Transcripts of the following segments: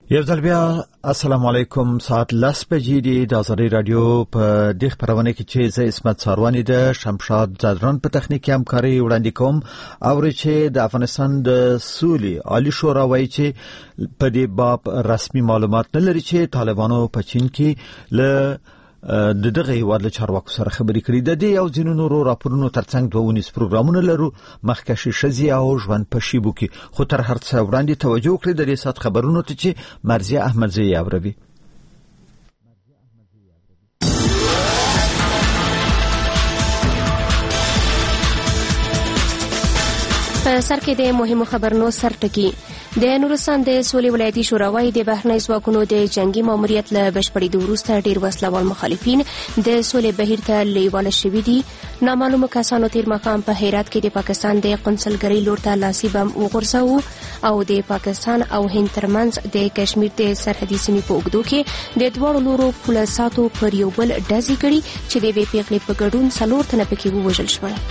یو ځل بیا السلام علیکم. ساعت 10 بجې دی د آزادۍ رادیو په دغه خبرونه کې چې زه اسمت ساروانی د شمشاد زادران په تخنیکی همکاري وړاندې کوم او چې د افغانستان د سولې عالی شورا وایي چې په دې باب رسمي معلومات نه لري چې طالبانو په چین کې له دغه هیواد له چارواکو سره خبرې کړې. د دې یو ځینو نورو راپورونو ترڅنګ 2 پروګرامونه لرو مخکشي شزي او ژوند په شیبو کې. خو تر هر څه وړاندې توجه کړئ د دې سات خبرونو ته چې مرزیه احمدزی اوروي. په سر کې د مهمو خبرونو سرټکی. د نورستان د سولې ولایتي شورا وايي د بهرنۍ ځواکونو د جنگي ماموریت له بشپړېدو وروسته ډېر وسلوال مخالفین د سولې بهیر ته لیواله شوي دي. نامعلومو کسانو تیر ماښام په هرات کې د پاکستان د قونسلګرۍ لور ته لاسي بم وغورځاوه او د پاکستان او هند ترمنځ د کشمیر د سرحدي سیمې په اوږدو کې د دواړو لورو پوله ساتو پر یو بل ډزې کړي چې د یوې پیغلې په ګډون 4 تنه پکې ووژل شول.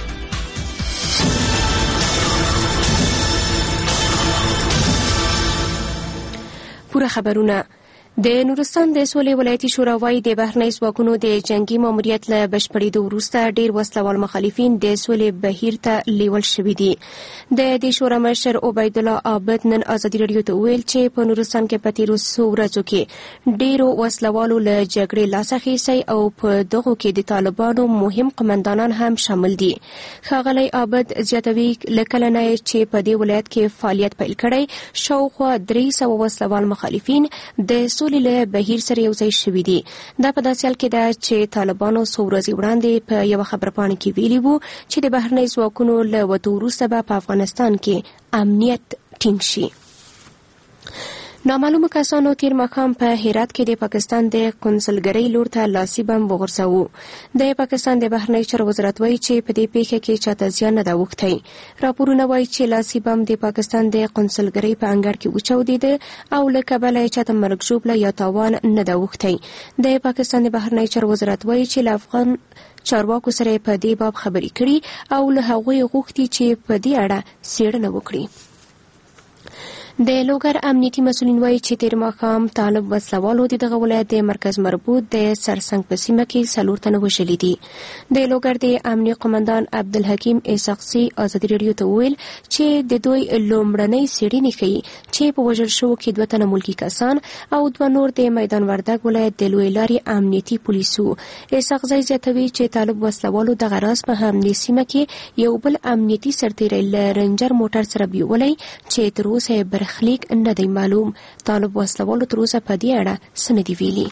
پوره خبرونه. د نورستان د سولې ولایتي شورا وايي د بهرنۍ ځواکونو د جنگي ماموریت له بشپړېدو وروسته ډېر وسلوال مخالفین د سولې بهیر ته لیول شوي دي. د دې شورا مشر عبید الله عابد نن ازادي رادیو ته ویل چې په نورستان کې په تیرو څو ورځو کې ډېرو وسلوالو له جګړې لاس اخیستی او په دغو کې د طالبانو مهم قمندانان هم شامل دي. ښاغلی عابد زیاتوي له کله نه چې په دې ولایت کې فعالیت پیل کړی شاوخوا 300 وسلوال مخالفین د له بهیر سره یو ځای شوي دي. دا په داسې حال کې ده چې طالبانو څو ورځې وړاندې په یوه خبرپاڼه کې ویلي وو چې د بهرنۍ ځواکونو له وتو وروسته به په افغانستان کې امنیت ټینګ شي. نامعلومو کسانو تیر ماښام په هرات کې د پاکستان د قونسلګرۍ لور ته لاسي بم وغورځاوه. د پاکستان د بهرنۍ چارو وزارت وایي چې په دې پیښه کې چاته زیان نه ده اوښتی. راپورونه وایي چې لاسي بم د پاکستان د قونسلګرۍ په انګړ کې وچاودېده او له کبله یې چاته مرګ ژوبله یا تاوان نه ده اوښتی. د پاکستان د بهرنۍ چارو وزارت وایي چې له افغان چارواکو سره په دې باب خبرې کړي او له هغوی غوښتي چې په دې اړه څېړنه وکړي. د لوګر امنیتي مسؤلین وایي چې تیر ماښام طالب وسلوالو د دغه ولایت د مرکز مربوط د سرسنګ په سیمه کې 4 تنه وژلي دي. د لوګر د امنیه قمندان عبدالحکیم اسحاقزي ازادي رادیو ته وویل چې د دوی لومړنۍ څېړنې ښیي چې په وژل شوو کې 2 تنه ملکي کسان او 2 نور د میدان وردګ ولایت د لوی لارې امنیتي پولیسو. اسحاقزي زیاتوي چې طالب وسلوالو دغه راز په همدې سیمه کې یو بل امنیتي سرتیری له رنجر موټر سره بیولی چې تر اوسه خلیق نه دی معلوم. طالب وسلوالو تر اوسه په دې اړه څه نه دي ویلي.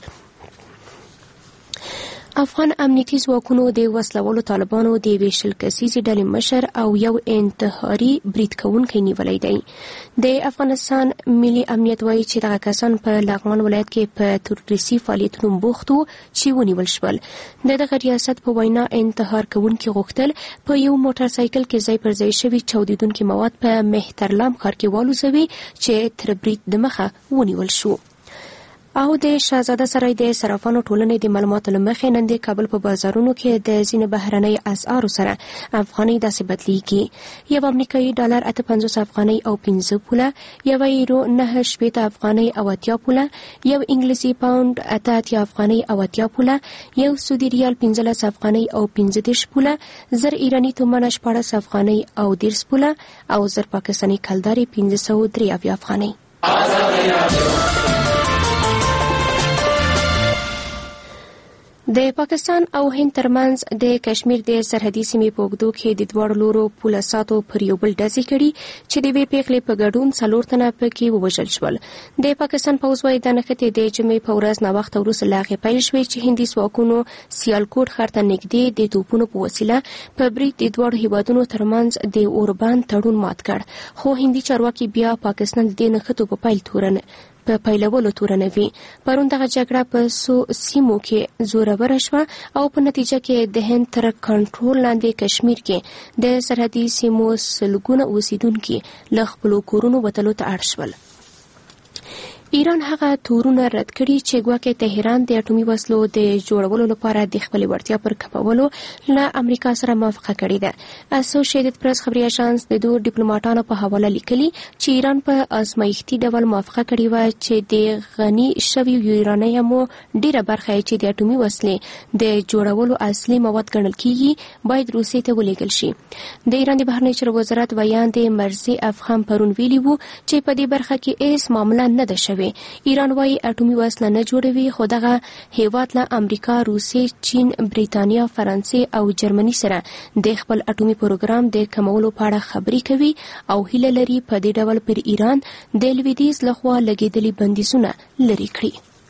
افغان امنیتي ځواکونو د وسلوالو طالبانو د یوې 20 کسیزې ډلې مشر او یو انتحاري برید کوونکی نیولی دی. د افغانستان ملي امنیت وایي چې دغه کسان په لغمان ولایت کې په تروریستي فعالیتونو بوخت وو چې ونیول شول. د دغه ریاست په وینا انتحار کوونکي غوښتل په یو موټر سایکل کې ځای پر ځای شوي چاودېدونکي مواد په مهترلام ښار کې والوځوي چې تر برید دمخه ونیول شو. او د شاهزاده سرای د صرافانو ټولنې د معلوماتو له مخې نن د کابل په بازارونو کې د ځینې بهرنۍ اسعارو سره افغانۍ داسې بدلیږي. یو امریکایي ډالر 58 افغانۍ او 15 پوله، یو یورو 9.80 افغانۍ او 80 پوله، یو انګلیسي پاوند 88 افغانۍ او 80 پوله، یو سعودي ریال 15 افغانۍ او 15 پوله، 1000 ایرانی تومانه 14 افغانۍ او 10 پوله او 1000 پاکستاني کلداري 503 افغانۍ. د پاکستان او هند ترمنځ د کشمیر د سرحدي سیمې په اوږدو کې د دواړو لورو پوله ساتو پر یو بل ډزې کړي چې د یوې پیغلې په ګډون 4 تنه پکې ووژل شول. د پاکستان پوځ وایي دا نښتې د جمعې په ورځ ناوخته وروسته له هغې پیل شوې چې هندي ځواکونو سیالکوټ ښار ته نږدې د توپونو په وسیله په برید د دواړو هیوادونو ترمنځ د اوربند تړون مات کړ. خو هندي چارواکي بیا پاکستان د دې نښتو په پیلولو تورنوي. پرون دغه جګړه په څو سیمو کې زوروره شوه او په نتیجه کې د هند تر کنټرول لاندې کشمیر کې د سرحدي سیمو سلګونه اوسیدونکي له خپلو کورونو وتلو ته اړ شول. ایران هغه تورونه رد کړي چې ګواکې تهران د اټومي وسلو د جوړولو لپاره د خپل وړتیا پر کمولو له امریکا سره موافقه کړې ده. اسوسییټډ پریس خبري اژانس د دوه ډیپلوماټانو په حواله لیکلي چې ایران په ازمایښتي ډول موافقه کړې و چې د غني شوي یورانیمو ډیره برخه چې د اټومي وسلې د جوړولو اصلي مواد ګڼل کیږي باید روسیې ته ولېږل شي. د ایران د بهرنی چارو وزارت ویان د مرزي افغان پرون ویلي وو چې په دې برخه کې هیڅ معامله نه ده شوې. ایران وايي اټومي وسله نه جوړوي، خو دغه هیواد له امریکا، روسیې، چین، بریتانیا، فرانسې او جرمني سره د خپل اټومي پروګرام د کمولو په اړه خبرې کوي او هیله لري په دې ډول پر ایران د لویدیځ لخوا لګېدلي بندیزونه لرې کړي.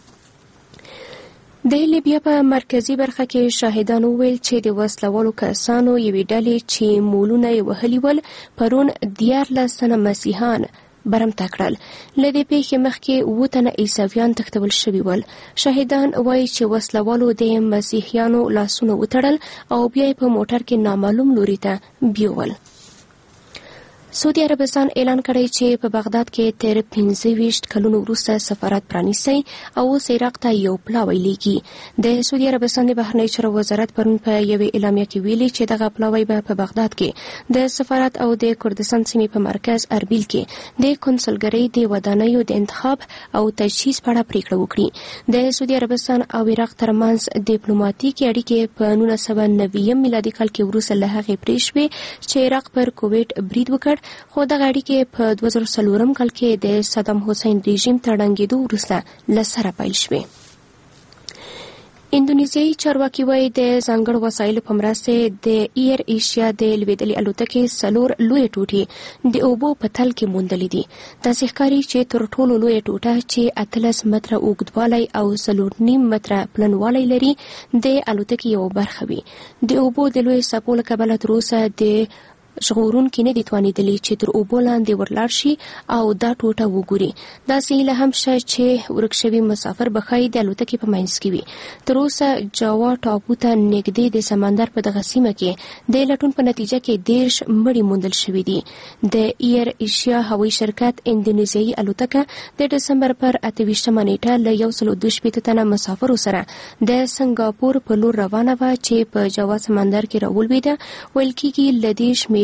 د لیبیا په مرکزی برخه کې شاهدانو ویل چې د وسلوالو کسانو یوې ډلې چې مولونه یې وهلي ول پرون 14 تنه مسیحیان برمته کړل. له دې پیښې مخکې 7 تنه عیسویان تښتول شوي ول. شاهدان وایي چې وسلوالو د مسیحیانو لاسونه وتړل او بیا یې په موټر کې نامعلوم لوري ته بیول. سعودي عربستان اعلان کړی چې په بغداد کې تر 25 کلونو وروسته سفارت پرانیسي او اوس عراق ته یو پلاوی لیږي. د سعودي عربستان د بهرنی چارو وزارت پرون په یوې اعلامیه کې ویلي چې دغه پلاوی به په بغداد کې د سفارت او د کردستان سیمې په مرکز اربیل کې د کنسولګرۍ د ودانیو د انتخاب او تجهیز په اړه پریکړه وکړي. د سعودي عربستان او عراق ترمنځ ډیپلوماټیکي اړیکې په 1990 میلادي کال کې وروسته له هغې پرې شوې چې عراق پر کویت برید وکړ، خو دغه اړیکې په 2004 کال کې د صدام حسین رژیم تر ړنګېدو وروسته له سره پیل شوې. اندونیزیایي چارواکي وایي د ځانګړو وسایلو په مرسته د ایر ایشیا د لوېدلې الوتکې 4 لویې ټوټې د اوبو په تل کې موندلې دي. داسې ښکاري چې تر ټولو لویه ټوټه چې 18 متره اوږدوالی او 4.5 متره پلنوالی لري د الوتکې یوه برخه وي. د اوبو د لوی څپو له کبله تر اوسه د ژغورونکي نه دي توانېدلي چې تر اوبو لاندې ورلاړ شي او دا ټوټه وګوري. داسې هیله هم شته چې ورک شوي مسافر به ښایي د الوتکې په منځ کې وي. تر اوسه جاوا ټاپو ته نږدې د سمندر په دغه سیمه کې د لټون په نتیجه کې 10 مړي موندل شوي دي. د ایر ایشیا هوایي شرکت اندونیزیایي الوتکه د ډسمبر پر 28 نیټه له 122 تنه مسافرو سره د سنگاپور په لور روانه وه چې په جاوا سمندر کې راولوېده. ویل کېږي له دې شمېرې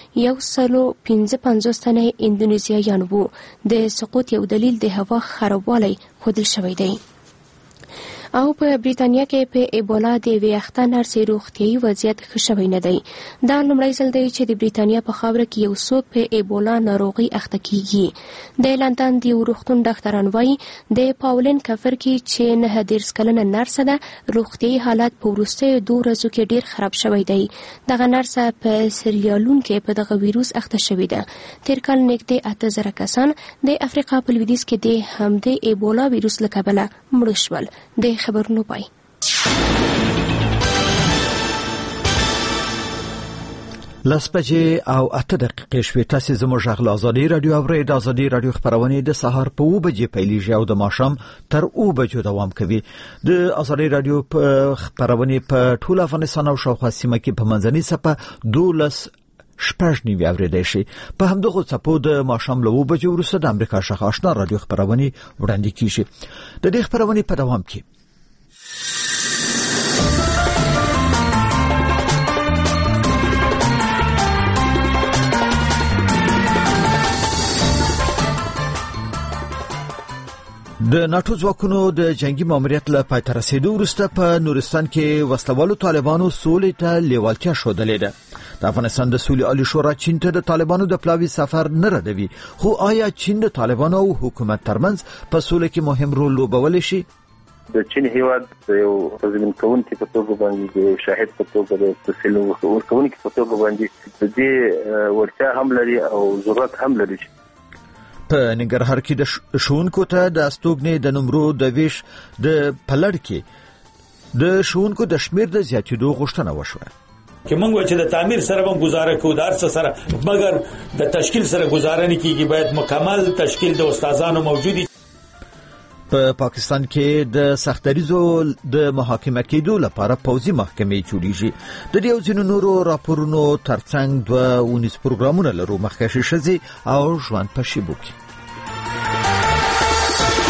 155 تنه اندونیزیایان وو. د سقوط یو دلیل د هوا خرابوالی ښودل شوی دی. او په بریتانیا کې په ایبولا د ویښته نرسې روغتیايي وضعیت ښه شوی نه دی. دا لومړی ځل دی چې د بریتانیا په خاوره کې یو څوک په ایبولا ناروغي اخته کیږي. د لندن د یو روغتون ډاکټران وایي د پاولین کفر کې چې 19 کلنه نرسه ده روغتیايي حالت په وروستیو 2 ورځو کې ډیر خراب شوی دی. دغه نرسه په سیریالون کې په دغه ویروس اخته شوې ده. تیر کال نږدې 8000 کسان د افریقا په لویدیځ کې د همدې ایبولا ویروس له کبله مړه شول. د خبرونو پای. لس بجې او 8 دقیقې شوې. تاسو زموږ غږ آزادي رادیو اورئ. د آزادي رادیو خبرونه د سهار په 2 بجې پیلېږي او د ماښام تر 2 بجو دوام کوي. د آزادي رادیو خبرونه په ټول افغانستان او شاوخوا سیمه کې په منځنۍ صفه 12 شپږ نیوي اوریدای شي. په همدغه څپو د ماښام له 2 بجو وروسته د امریکا شاخ آشنا رادیو خبرونه وړاندې کیږي. د دې خبرونه په دوام کې د ناتو ځواکونو د جنگي ماموریت له پای ته رسیدو وروسته په نورستان کې وسلوالو طالبانو سولې ته لیوالتیا ښودلې ده. د افغانستان د سولې عالی شورا چین ته د طالبانو د پلاوي سفر نه ردوي، خو آیا چین د طالبانو او حکومت ترمنځ په سولې کې مهم رول لوبولی شي؟ د چین هیواد یو تضمین کوونکی په توګه باندې د شاهد په توګه د تفصیل ورکوونکی په توګه باندې د دې ورتیا هم لري او ضرورت هم لري. په ننګرهار کې د ښوونکو ته د استوګنې د نمرو د ویش د پلړ کې د ښوونکو د شمیر د زیاتېدو غوښتنه وشوه. که موږ چې د تعمیر سره هم گزاره کوو د ارڅ سره مګر د تشکیل سره گزاره نه کیږي، باید مکمل تشکیل د استادانو موجودي. په پاکستان کې د سختریزو د محاکمه کېدو لپاره پوځي محکمې جوړیږي. د دې او ځینو نورو راپورونو ترڅنګ 2 پروګرامونه لرو. مخکښ شزي او ژوند په شیبو کې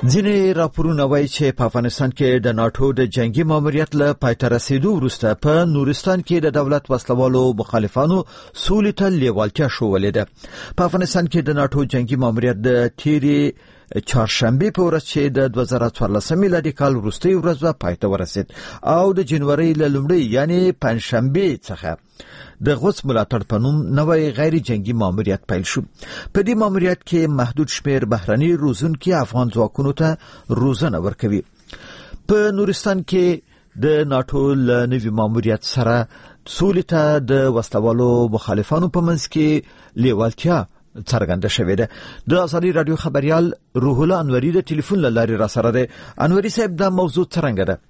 ځینې راپورونه وایي چې په افغانستان کې د ناتو د جنگي ماموریت له پایته رسیدو وروسته په نورستان کې د دولت وسلوالو مخالفانو سولې ته لیوالتیا شوولې ده. په افغانستان کې د ناتو جنگي ماموریت د تیری چهارشنبه په ورځ چې د 2014 میلادي کال وروستۍ ورځ پایته ورسید او د جنوري له لومړۍ یعنی پنځشنبه څخه د غوڅ ملاتړ په نوم نوی غیر جنگي ماموریت پیل شو. په دې ماموریت کې محدود شمیر بهرني روزونکي افغان ځواکونو ته روزنه ورکوي. په نورستان کې د ناتو له نوي ماموریت سره سولې ته د وسلوالو مخالفانو په منځ کې لیوالتیا څرګنده شوې ده. د ازادي رادیو خبريال روح الله انوري د ټلیفون له لارې را سره ده. انوري صاحب دا موضوع څنګه ده؟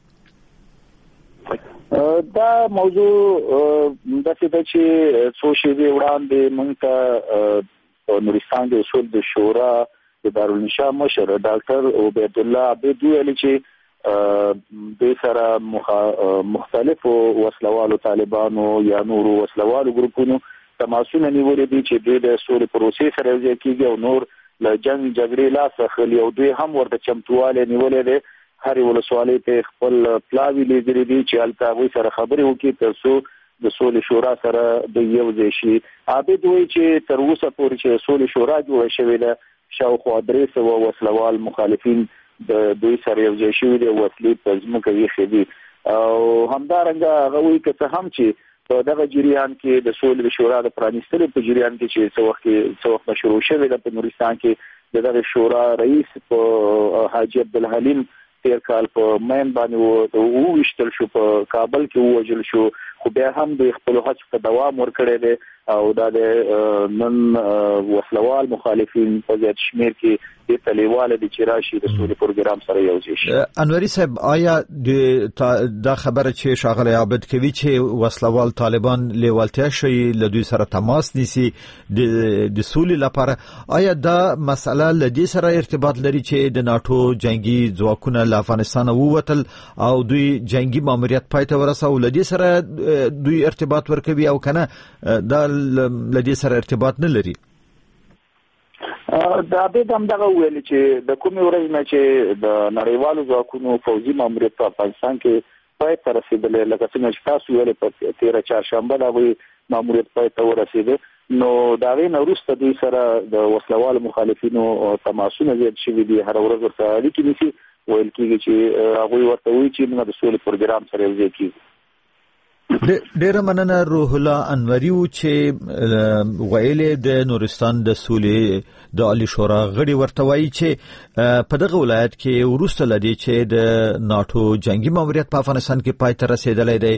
دا موضوع د څه چې سوشل وړاندې مونږ ته نورستان د اصول د شورا د دارالانشا مشر ډاکټر عبید الله عبید ویل چې د سره مختلفو وسلوالو طالبانو یا نورو وسلوالو ګروپونو تماسونه نیولې دي چې د سولې پروسې سره یوځای کیږي او نور له جنگ جګړې لاس اخلي او دوی هم ورته چمتواله نیولې دي. هر ولسوالۍ ته خپل پلاوی لیدلې دي چې الکاوي سره خبرې وکړي ترڅو د سولې شورا سره د یو ځای شي. عابد وایي چې تر اوسه پورې چې سولې شورا جوړه شوې ده شاوخوا 300 وسلوال مخالفین د دوی سره یو ځای شوي دي او وسلې په ځمکه یې دي او همدارنګه هغه وایي که هم چې په دغه جریان کې د سولې شورا د پرانیستلو په جریان کې چې څو وخت شروع شوې ده په نورستان کې دغه شورا رئیس په حاجی عبدالحلیم تیر کال په مین باندې وو وشتل شو په کابل کې وژل شو خو بیا هم د خپل هڅو په دوام ورکړی دی او دا د نن وسلوال مخالفین په زیات شمیر کې د تلیواله د چرایشي د سولې پروګرام سره یو ځای شي. انوري صاحب آیا دا خبره چې شاغله عابد کوي چې وسلوال طالبان لیوالتیا شي له دوی سره تماس نیسي د سولې لپاره آیا دا مسله له دې سره ارتباط لري چې د ناتو جنگي ځواکونه له افغانستان ووتل او دوی جنگي ماموریت پای ته ورسول له دې سره دوی ارتباط ورکوي او کنه دا لدې سره ارتباط نه لري؟ دا به هم دغه ویل چې د کومې ورځې نه چې د نړیوالو ځواکونو فوجي ماموریت په افغانستان کې پای ته رسیدلې لکه څنګه چې تاسو ویل په 13 چهارشنبه دا وی ماموریت پای ته ورسیده نو دا غي وروسته دوی سره د وسلوال مخالفینو تماسونه زیات شوي دي. هر ورځ ورته اړیکې نیسي ویل کېږي چې هغه ورته وایي چې موږ د سولې پروګرام سره یوځای کیږو. ډېر مننه روح الله انوري چې ویلې د نورستان د سولې د عالی شورا غړي ورته وایي چې په دغه ولایت کې وروسته لدی چې د ناتو جنگي ماموریت په افغانستان کې پای ته رسیدلی دی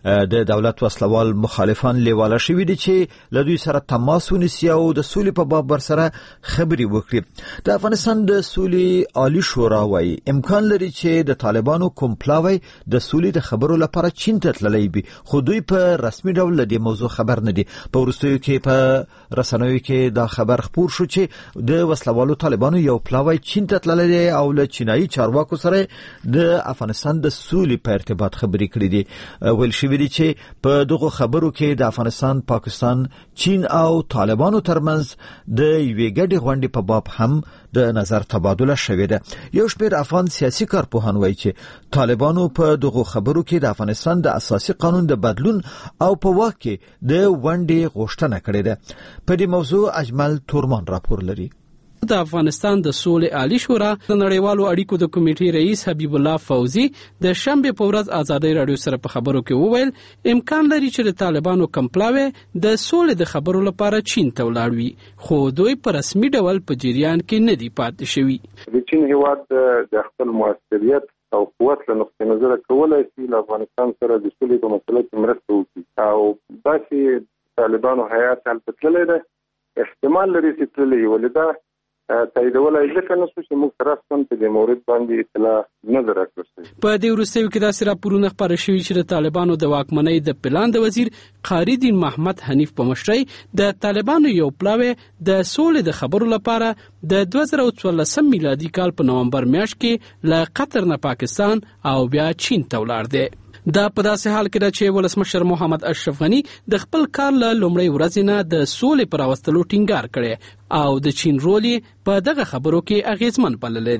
د دولت وسلوال مخالفان لیواله شوي دي چې له دوی سره تماس ونیسي او د سولې په باب ورسره خبرې وکړي. د افغانستان د سولې عالی شورا وایي امکان لري چې د طالبانو کوم پلاوی د سولې د خبرو لپاره چین ته تللی وي خو دوی په رسمي ډول د موضوع خبر نه دي. په وروستیو کې په رسنیو کې دا خبر خپور شو چې د وسلوالو طالبانو یو پلاوی چین ته تللی دی او له چینایي چارواکو سره د افغانستان د سولې په ارتباط خبرې کړې دي. ویل شوي دي چې په دغه خبرو کې د افغانستان، پاکستان، چین او طالبانو ترمنځ د یوې ګډې غونډې په باب هم د نظر تبادله شوې ده. یو شمېر افغان سیاسي کارپوهان وایي چې طالبانو په دغه خبرو کې د افغانستان د اساسي قانون د بدلون او په واک کې د ونډې غوښتنه کړې ده. په دې موضوع اجمل تورمان راپور لري. د افغانستان د سولې عالی شورا د نړیوالو اړیکو د کمیټې رئیس حبیب الله فوزي د شنبه په ورځ ازادي رادیو سره په خبرو کې وویل امکان لري چې د طالبانو کمپلاوي د سولې د خبرو لپاره چین ته ولاړ وي خو دوی په رسمي ډول په جریان کې نه دي پاتې شوي. د چین هیواد د خپل موثریت او قوت له نقطې نظر کولای شي له افغانستان سره د سولې په مسله کې مرسته وکړي او داسې طالبانو هیات هلته تللی دی احتمال لري چې تللی ولدا تاییدولای ځکه نو چې موږ سره ستاسو په دې مورد باندې اطلاع نه درکړو. په دې وروستیو کې داسې راپورونه خپاره شوي چې د طالبانو د واکمنۍ د پلان د وزیر قاری دین محمد حنیف په مشرۍ د طالبانو یو پلاوی د سولې د خبرو لپاره د 2014 میلادي کال په نومبر میاشت کې له قطر نه پاکستان او بیا چین ته ولاړ دی. دا په داسې حال کې ده چې ولسمشر محمد اشرف غنی د خپل کار له لومړۍ ورځې نه د سولې پر راوستلو ټینګار کړی او د چین رول په دغه خبرو کې اغیزمن بللی دی.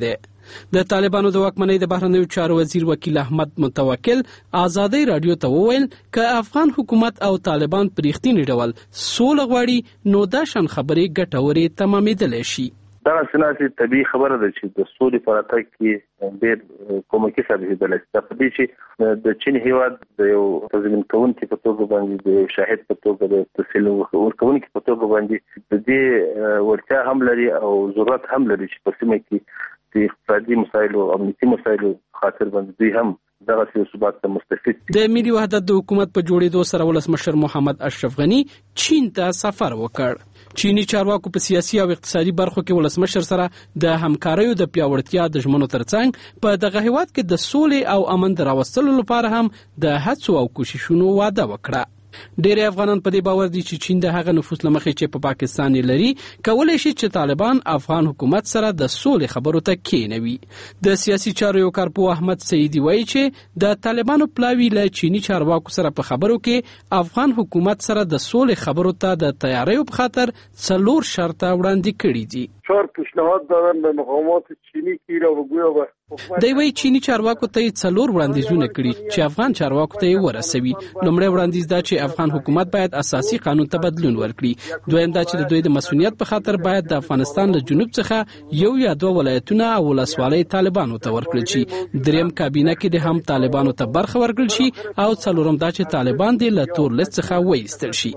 د طالبانو د واکمنۍ د بهرنیو چارو وزیر وکیل احمد متوکل آزادۍ رادیو ته وویل ک افغان حکومت او طالبان په رښتینی ډول سوله غواړي نو دا شان خبرې ګټورې تمامېدلی شي. دا سناسي طبيعي خبره ده چې د سولې په راتګ کې ډېر کومکی ثابت دي. په دې چې د چین هیواد د یو تضمین کوونکي په توګه باندې د شاهد په توګه د تسهیل ورکوونکي په توګه باندې د دې ورتیا هم لري او ضرورت هم لري چې په سیمه کې د اقتصادي مسایلو او امنیتي مسایلو خاطر باندې دوی هم دغه ثبات ته مستفید دي. د ملي وحدت د حکومت په جوړېدو سره ولسمشر محمد اشرف غنی چین ته سفر وکړ. چینی چارواکو په سیاسي او اقتصادي برخو کې ولسمشر سره د همکاریو د پیاوړتیا د ژمنو ترڅنګ په دغه هیواد کې د سولې او امن د راوستلو لپاره هم د هڅو او کوششونو وعده وکړه. ډېر افغانان په دې باور دي چې چین د هغه نفوذ لمخې چې په پاکستان لري کولای شي چې طالبان افغان حکومت سره د سولې خبرو ته کېنوي. د سیاسي چارو کارپو احمد سعیدی وایي چې د طالبانو پلاوی له چینی چارواکو سره په خبرو کې افغان حکومت سره د سولې خبرو ته د تیاریو په خاطر 4 شرط وړاندې کړي دي. 4 پیشنهاد دادن به مقامات چینی کی را وګویا و دی وی چینی چارواکو ته 4 وړاندیزونه کړي چې افغان چارواکو ته ورسوي. لومړی وړاندیز دا چې افغان حکومت باید اساسي قانون ته بدلون ورکړي. دویم دا چې د دوی د مسؤلیت په خاطر باید د افغانستان له جنوب څخه 1 یا 2 ولایتونه او ولسوالۍ طالبانو ته ورکړل شي. دریم کابینه کې د هم طالبانو ته برخه ورکړل شي او څلورم دا چې طالبان د لتور لیست څخه وایستل شي.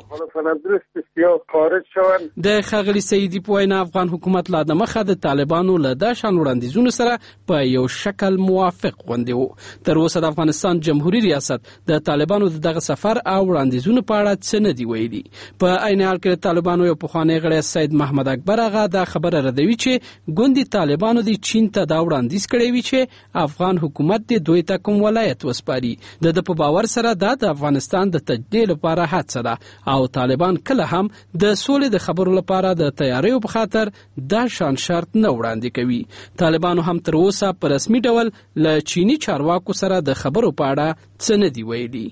د خغلی سیدی په وینا افغان حکومت لا د مخه د طالبانو له دا شان وړاندیزونو سره په یو شکل موافق غونډي وو. تر اوسه د افغانستان جمهوریت ریاست د طالبانو دغه سفر او وړاندیزونو په اړه څه نه دی ویلي. په عین حال کې طالبانو یو پخوانی غړی سید محمد اکبر هغه دا خبره ردوي چې ګوندي طالبانو د چین ته دا وړاندیز کړی وی چې افغان حکومت د دوی ته کوم ولایت وسپاري. د په باور سره دا د افغانستان د تجدید لپاره هڅه ده او طالبان کله هم د سولې د خبرو لپاره د تیاریو په خاطر دا شان شرط نه وړاندې کوي. طالبانو هم تر اوسه په رسمي ډول له چینی چارواکو سره د خبرو په اړه څه نه دی ویلي.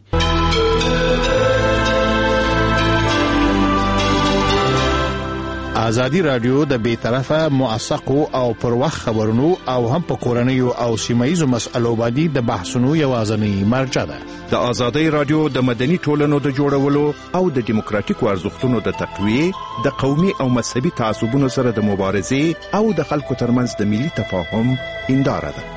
ازادي رادیو د بیطرفه موثقو او پر وخت خبرونو او هم په کورنیو او سیمایي مسایلو باندې د بحثونو یوازینی مرجع ده. د ازادي رادیو د مدني ټولنو د جوړولو او د دیموکراتیکو ارزښتونو د تقویه د قومي او مذهبي تعصبونو سره د مبارزې او د خلکو ترمنځ د ملي تفاهم هنداره ده.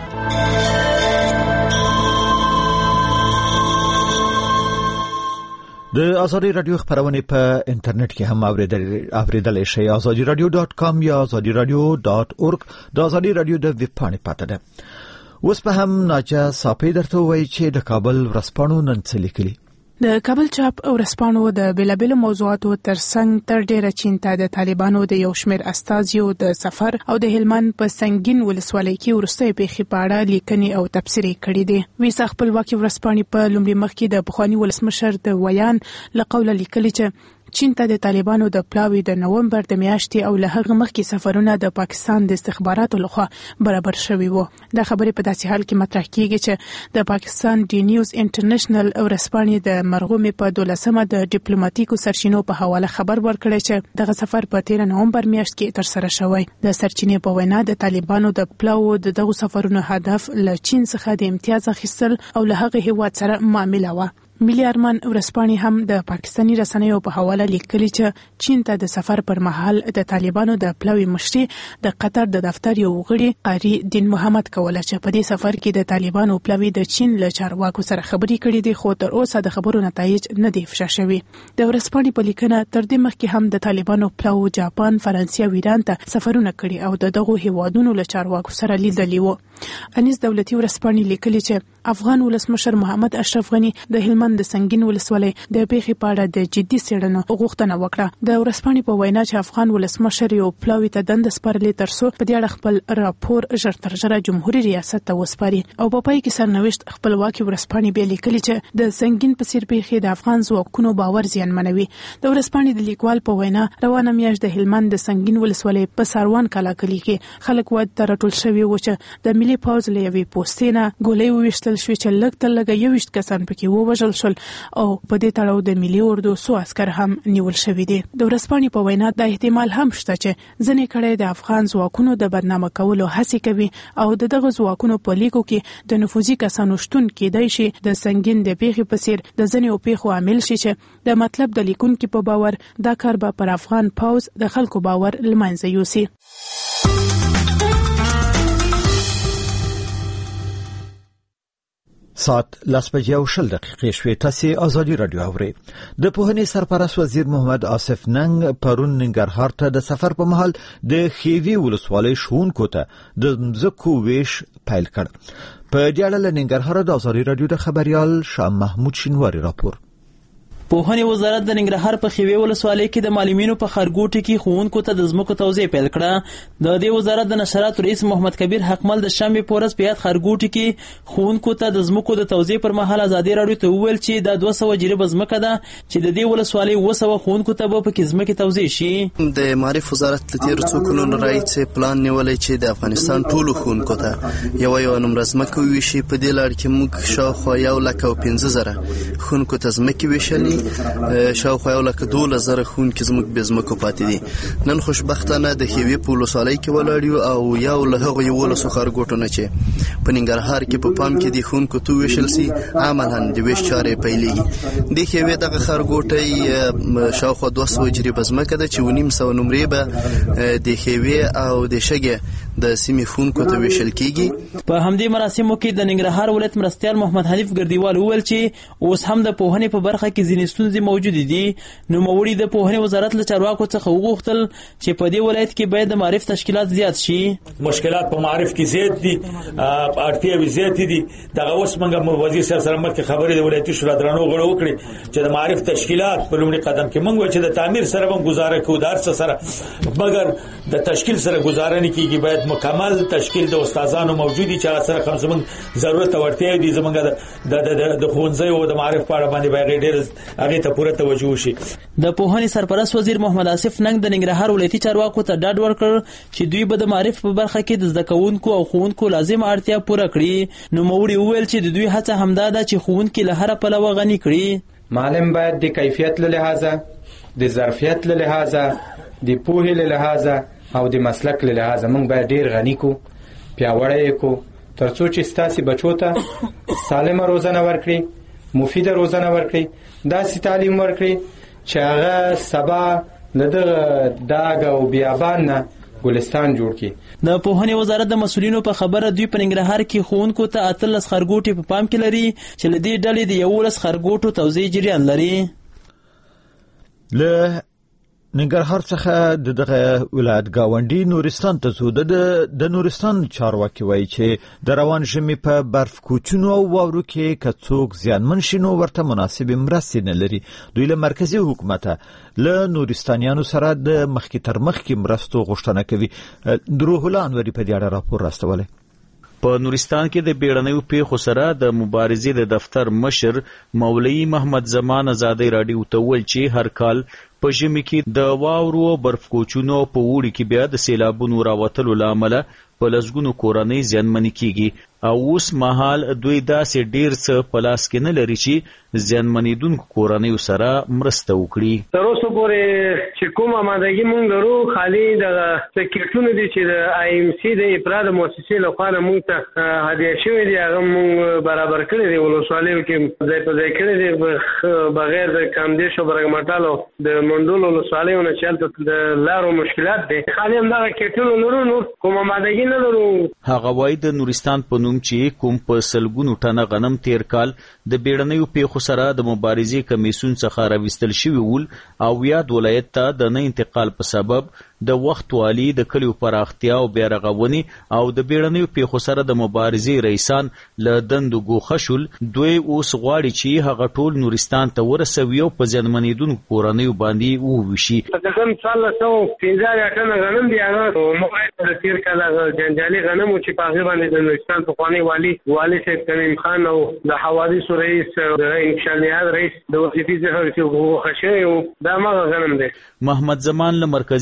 د ازادي رادیو خبرونه په انټرنیټ کې هم اوریدل شي. azadiradio.com یا azadiradio.org د ازادي رادیو د ویب پاڼې پاته ده. اوس په هم ناجا صاحب درته وایي چې د کابل ورځپاڼو نن څه لیکلي. د کابل چاپ ورځپاڼو د بیلابیلو موضوعاتو ترڅنګ تر ډیره چین ته د طالبانو د یو شمېر استازیو د سفر او د هلمند په سنگین ولسوالۍ کې وروستۍ پیښې په اړه لیکنې او تبصرې کړې دي. ویسا خپلواکي ورځپاڼې په لومړي مخ کې د پخوانی ولسمشر د ویان له قوله لیکلي چې چین ته د طالبانو د پلاوی د نومبر د میاشتې او له هغه مخکې سفرونه د پاکستان د استخباراتو لخوا برابر شوي وو. دا خبرې په داسې حال کې مطرح کیږي چې د پاکستان ډي نیوز انټرنیشنل ورځپاڼې د مرغومې په 12مه د ډیپلوماټیکو سرچینو په حواله خبر ورکړی چې دغه سفر په 13 نومبر میاشت کې ترسره شوی. د سرچینې په وینا د طالبانو د پلاو د دغه سفرونو هدف له چین څخه د امتیاز اخیستل او له هغه هیواد سره معامله و. ملي ارمان ورځپاڼې هم د پاکستاني رسنیو په حواله لیکلي چې چین ته د سفر پر مهال د طالبانو د پلاوی مشري د قطر د دفتر یو غړي قاری دین محمد کوله چې په دې سفر کې د طالبانو پلاوی د چین له چارواکو سره خبرې کړې دي، خو تر اوسه د خبرو نتایج نه دي افشا شوي. د ورځپاڼې په لیکنه تر دې مخکې هم د طالبانو پلاو جاپان، فرانسې او ایران ته سفرونه کړي او د دغو هیوادونو له چارواکو سره لیدلي وو. انیس دولتي ورځپاڼې لیکلي چې افغان ولسمشر محمد اشرف غنی د هلمند د سنگین ولسوالۍ د پیښې په اړه د جدي څېړنو غوښتنه وکړه. د ورځپاڼې په وینا چې افغان ولسمشر یو پلاوی ته دنده سپارلې ترڅو په دې اړه خپل راپور ژر تر ژره جمهوریت ریاست ته وسپاري او په پای کې سرنوشت خپلواکي ورځپاڼې بیا لیکلي چې د سنگین په څیر پیښې د افغان ځواکونو باور زیانمنوي. د ورځپاڼې د لیکوال په وینا روانه میاشت د هلمند د سنگین ولسوالۍ په ساروان کلاکلي کې خلک ود ته راټول شوي و چې د ملي پوځ له یوې پوستې نه ګولۍ وویشتل شوې چې لږ تر لږه 21 کسان پکې ووژل وژل شول او په دې تړاو د ملي اردو څو عسكر هم نیول شوي دي. د ورځپاڼې په وینا د احتمال هم شته چې ځینې کړي د افغان ځواکونو د بدنامه کولو هڅه کوي او دغه ځواکونو په لیکو کې د نفوذي کسانو شتون کېدای شي د سنگین د پیښې په څیر د ځینې پیښو عامل شي چې د مطلب د لیکونکو په باور دا کار به پر افغان پوز د خلکو باور لمنځه یوسي. ساعت 10:10 شوي. تاسو ازادي رادیو اورئ. د پوهنې سرپرست وزیر محمد آصف ننګ پرون ننګرهار ته د سفر په مهال د خیوي ولسوالۍ ښوونکو ته د مځکو ویش پیل کړ. په دې اړه له ننګرهار د ازادي رادیو د خبريال شاه محمود شینواری راپور. پوهنې وزارت د ننګرهار په خیوي ولسوالۍ کې د معلمینو په خرګوټي کې ښوونکو ته د ځمکو توزیع پیل کړه. د دې وزارت د نشراتو رئیس محمد کبیر حقمل د شنبه په ورځ په یاد خرګوټي کې ښوونکو ته د ځمکو د توزیع پر مهال ازادي رادیو ته وویل چې دا 200 جریبه ځمکه ده چې د دې ولسوالۍ 200 ښوونکو ته به پکې ځمکې توزیع شي. د معرف وزارت له تیر څو کلونو راهیسې پلان نیولې چې د افغانستان ټولو ښوونکو ته یو نمبر ځمکه وویشي. په دې لړ کې موږ شاوخوا 1,15,000 ښوونکو ته ځمکې ویشلې. شاوخوا 1,12,000 ښوونکي زموږ بې ځمکو پاتې دي. نن خوشبختانه د خیوي په ولسوالۍ کې ولاړ یو او یو له هغو 11 خرګوټو نه چې په ننګرهار کې په پام کې دي ښوونکو ته وویشل سي عملاً د ویش چارې پیلېږي. د خیوي دغه خرګوټی شاوخوا 200 جریبه ځمکه ده چې 900 نمرې به د خیوي او د شګې د سیمې ښوونکو ته ویشل کېږي. په همدې مراسمو کې د ننګرهار ولایت مرستیال محمد حنیف ګردیوال وویل چې اوس هم د پوهنې په برخه کې ځینې ستونزې موجود دي. نو موري د پوهنې وزارت له چارواکو څخه وغوښتل چې په دې ولایت کې باید د معرف تشکیلات زیات شي. مشکلات په معرف کې زیات دي، اړتیاوې زیات دي. دغه اوس موږ وزیر صاحب سره مخکې خبرې د ولایتي شورا درنو غړو وکړي چې د معرف تشکیلات په لومړي قدم کې موږ چې د تعمیر سره هم گزاره کوو دارس سره، مګر د تشکیل سره گزاره نه کیږي. باید مکمل تشکیل د استادانو موجودي چې سره کوم زموږ ضرورت او اړتیا دي. زموږ د ښوونځي او د معرف په اړه باندې باید ډېر هغه ته پوره توجه وشي. د پوهنې سرپرست وزیر محمد آصف ننګ د ننګرهار ولایتي چارواکو ته ډاډ ورکړ چې دوی به د معرف په برخه کې د زده کوونکو او ښوونکو لازمه اړتیا پوره کړي. نو موري وویل چې د دوی هڅه همدا ده چې ښوونکي له هر پلوه غني کړي. معلم باید د کیفیت له لحاظه، د ظرفیت له لحاظه، د پوهې له لحاظه او د مسلک له لحاظه موږ باید ډیر غني کو، پیاوړی کو، ترڅو چې ستاسو بچو ته سالمه روزنه ورکړي، مفیده روزنه ورکړي، داسې تعلیم ورکړي چې هغه سبا له دغه داګ او بیابان نه ګلستان جوړ کړي. د پوهنې وزارت د مسؤلینو په خبره دوی په ننګرهار کې ښوونکو ته 13 خرګوټي په پام کې لري چې له دې ډلې د 11 خرګوټو توزیع جریان لري. له ننګرهار څخه دغه ولایت گاونډي نورستان ته څو د نورستان چارواکي وایي چې د روان ژمي په برف کوچونو او واورو کې کڅوک زیانمن شینو ورته مناسب مرستې نه لري. دوی له مرکزی حکومت له نورستانیانو سره د مخکې تر مخکې مرستو غوښتنه کوي. دروح الله انوري په دې اړه راپور راستولی. په نورستان کې د بیړنیو پیښو سره د مبارزې د دفتر مشر مولوی محمد زمان آزادۍ رادیو ته ویل چې هر کال په ژمي کې د واورو او برف کوچونو په وړي کې بیا د سیلابونو راوتلو لامل په لسګونو کورنۍ زیانمنې کیږي او اوس مهال دوی داسې ډیر څه په لاس کې نه لري چې زیانمنېدونکو کورنیو سره مرسته وکړي. تر اوسه پورې چې کوم آمادګي مونږ لرو خالي د سکیټونو دي چې د آی ایم سی د افراد مؤسسې لخوا مونږ ته هدیه شوی دی هغه مونږ برابر کړی دی. ولسوالیو کې ځای په ځای کړی دی بغیر د کاندیش او برګمټالو د منډول ولسوالیو نه چلته د لارو مشکلات دي. خالي هم دا کیټونو لرو نو کوم آمادګي نه لرو. هغه وایي د نورستان په نوم چې کوم په سلګونو ټنه غنم تیر کال د بیړنیو پیښو سره د مبارزې کمیسیون څخه راوستل شوی ول او یاد ولایت ته د نه انتقال په سبب د وخت والی د کلیو پراختیا او بیرغونی او د بیړنیو پیښو سره د مبارزې رئیسان له دندو ګوښه شول. دوی اوس غواړي چې هغه ټول نورستان ته ورسوي او په زیانمنېدونکو کورنیو باندې وویشي. تقریبا 315 ټنه غنم دی هغه موږ د تیر کال جنجالي غنم چې په هغه باندې د نورستان پخوانی والی سید کریم خان او د حوادث رئیس د انشاءالله رئیس د وظیفې څخه ګوښه شوی دا مغه غنم دی. محمد زمان له مرکزی دولت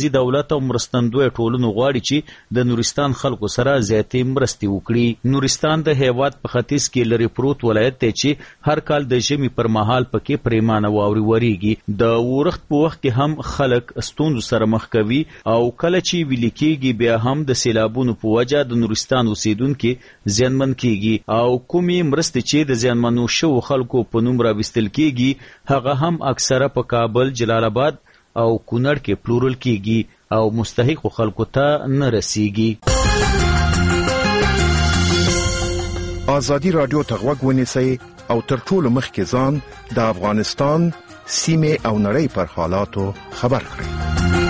هیواد او مرستندوی ټولنو غواړي چې د نورستان خلکو سره زیاتې مرستې وکړي. نورستان د هیواد په ختیځ کې لري پروت ولایت دی چې هر کال د ژمي پر مهال پکې پریمانه واوري وریږي. د ورښت په وخت کې هم خلک ستونزو سره مخ کوي او کله چې ویل کېږي بیا هم د سیلابونو په وجه د نورستان اوسیدونکي زیانمن کېږي او کومې مرستې چې د زیانمنو شوو خلکو په نوم راوستل کېږي هغه هم اکثره په کابل، جلال آباد او کونړ کې پلورل کېږي او مستحقو خلکو ته نه رسیږي. ازادي رادیو ته غوږ ونیسئ او تر ټولو مخکې ځان د افغانستان سیمه او نړۍ پر حالاتو خبر کړئ.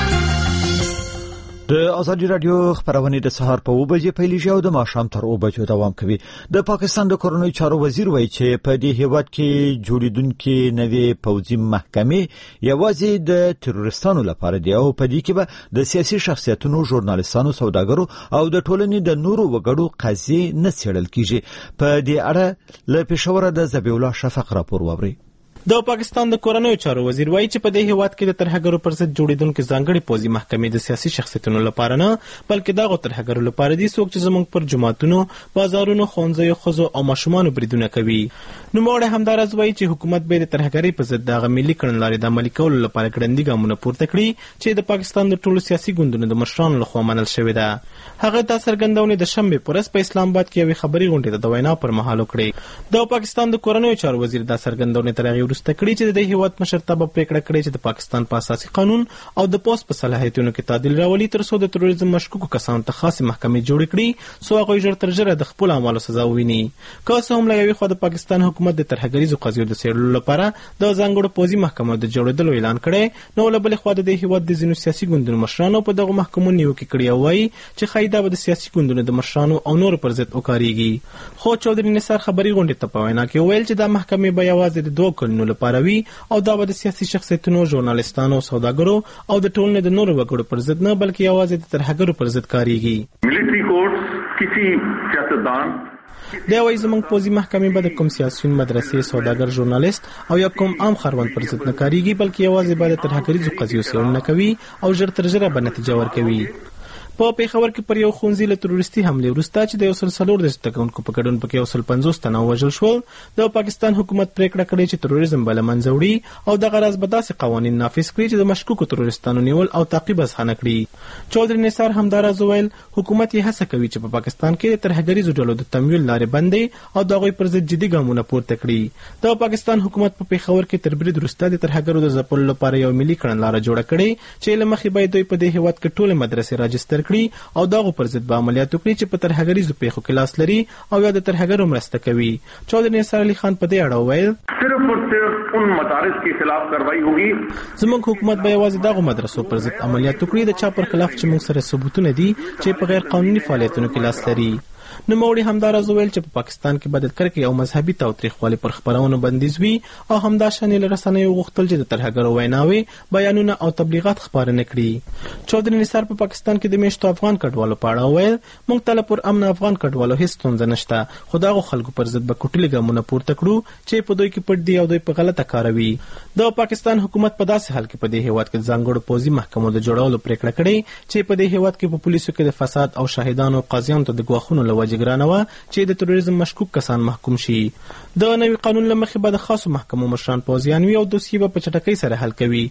د ازادي رادیو خبرونه د سهار په 2 بجې پیلېږي او د ماښام تر 2 بجو دوام کوي. د پاکستان د کورنۍ چارو وزیر وایي چې په دې هیواد کې جوړیدونکو نوې پوځي محکمې یوازې د تروریستانو لپاره دی او په دې کې به د سیاسي شخصیتونو، ژورنالیستانو، سوداګرو او د ټولنې د نورو وګړو قضیې نه څېړل کیږي. په دې اړه له پېښور د ذبیح الله شفق راپور ووري. د پاکستان د کورنۍ چارو وزیر وایي چې په دې هیواد کې د ترهګرو پر ضد جوړیدونکو ځانګړي پوځي محکمې د سیاسي شخصیتونو لپاره نه بلکې دغه ترهګرو لپاره دي څوک چې زموږ پر جماعتونو، بازارونو، ښوونځیو، ښځو او ماشومانو بریدونه کوي. نوموړی همداراز وایي چې حکومت به د ترهګرۍ په ضد دغه ملي کړنلارې د عملي کولو لپاره ګړندي ګامونه پورته کړي چې د پاکستان د ټولو سیاسي ګوندونو د مشرانو لخوا منل شوې ده. هغه دا څرګندونه د شنبې په ورځ په اسلام آباد کې یوې خبري غونډې ته د وینا پر مهال وکړې. د پاکستان د کورنۍ چارو وزیر دا څرګندونه تر هغې وروسته کړې چې د هیواد مشرتابه پریکړه کړې چې د پاکستان په اساسي قانون او د پوس په صلاحیتونو کې تعدیل راولي تر څو د تروریزم مشکوکو کسانو ته خاصه محکمې جوړې کړي څو هغوی ژر تر ژره د خپلو اعمالو سزا وویني. که څه هم له یوې خوا د پاکستان حکومت د ترهګریزو قضیو د څېړلو لپاره د ځانګړو پوځي محکمو د جوړېدلو اعلان کړی، نو له بلې خوا د دې هیواد د ځینو سیاسي ګوندونو مشرانو په دغو محکمو نیوکې کړي او وایي چې ښایي دا به د سیاسي ګوندونو د مشرانو او نورو پر ضد وکارېږي. خو چودري نثار خبري غونډې ته په وینا کې وویل چې دا محکمې به یوازې د 2 کلونو لپاره وي او دا به د سیاسي شخصیتونو، ژورنالیستانو، سوداګرو او د ټولنې د نورو وګړو پر ضد نه بلکې یوازې د ترهګرو پر ضد کاریږي. ملټری کورټس کسی سیاستدان دا وایي زموږ پوځي محکمې به د کوم سیاسیون، مدرسې، سوداګر، ژورنالیست او یا کوم عام خروند پر ضد نه کاریږي بلکې یوازې به د ترهګریزو قضیو څېړنه کوي او ژر تر ژره به نتیجه ورکوي. په پېښور کې پر یو ښوونځي له تروریستي حملې وروسته چې د 140 زده کوونکو په ګډون پکې 150 تنه ووژل شول، د پاکستان حکومت پریکړه کړې چې تروریزم به له منځه وړي او دغه راز به داسې قوانین نافذ کړي چې د مشکوکو تروریستانو نیول او تعقیب اسانه کړي. چودري نثار همداراز وویل حکومت یې هڅه کوي چې په پاکستان کې د ترهګریزو ډلو د تمویل لارې بندې او د هغوی پر ضد جدي ګامونه پورته کړي. د پاکستان حکومت په پېښور کې تر برید وروسته د ترهګرو د ځپلو لپاره یو ملي کړنلاره جوړه کړې چې له مخې به دوی په دې هیواد کې ټولې مدرسې راجستر کړي او دغه پر ضد به عملیات وکړي چې په ترهګریزو پیښو کې لاس لري او یا د ترهګرو مرسته کوي. چودري نثار علي خان په دې اړه وویل صرف اور صرف ان مدارس کے خلاف کارروائی ہوگی. زموږ حکومت به یوازې دغه مدرسو پر ضد عملیات وکړي د چا پر خلاف چې موږ سره ثبوتونه دي چې په غیر قانوني فعالیتونو کې لاس لري. نوموړي همداراز وویل چې په پاکستان کې به د کرکې او مذهبي تاوتریخوالي پر خپرونو بندیز وي او همداشانې له رسنیو غوښتل چې د ترهګرو ویناوې، بیانونه او تبلیغات خپاره نه کړي. چودري نثار په پاکستان کې د میشتو افغان کډوالو په اړه وویل موږ ته له پر امن افغان کډوالو هیڅ ستونزه نشته، خو دغو خلکو پر ضد به کوټلي ګامونه پورته کړو چې په دوی کې پټ دي او دوی په غلطه کاروي. د پاکستان حکومت په داسې حال کې په دې هیواد کې ځانګړو پوځي محکمو د جوړولو پریکړه کړې چې په دې هیواد کې په پولیسو کې د فساد او شاهدانو قاضیانو ته د ګواښونو له وجې ګرانه وه چې د تروریزم مشکوک کسان محکوم شي. د نوي قانون له مخې به د خاصو محکمو مشران پوځیان وي او دوسیې به په چټکۍ سره حل کوي.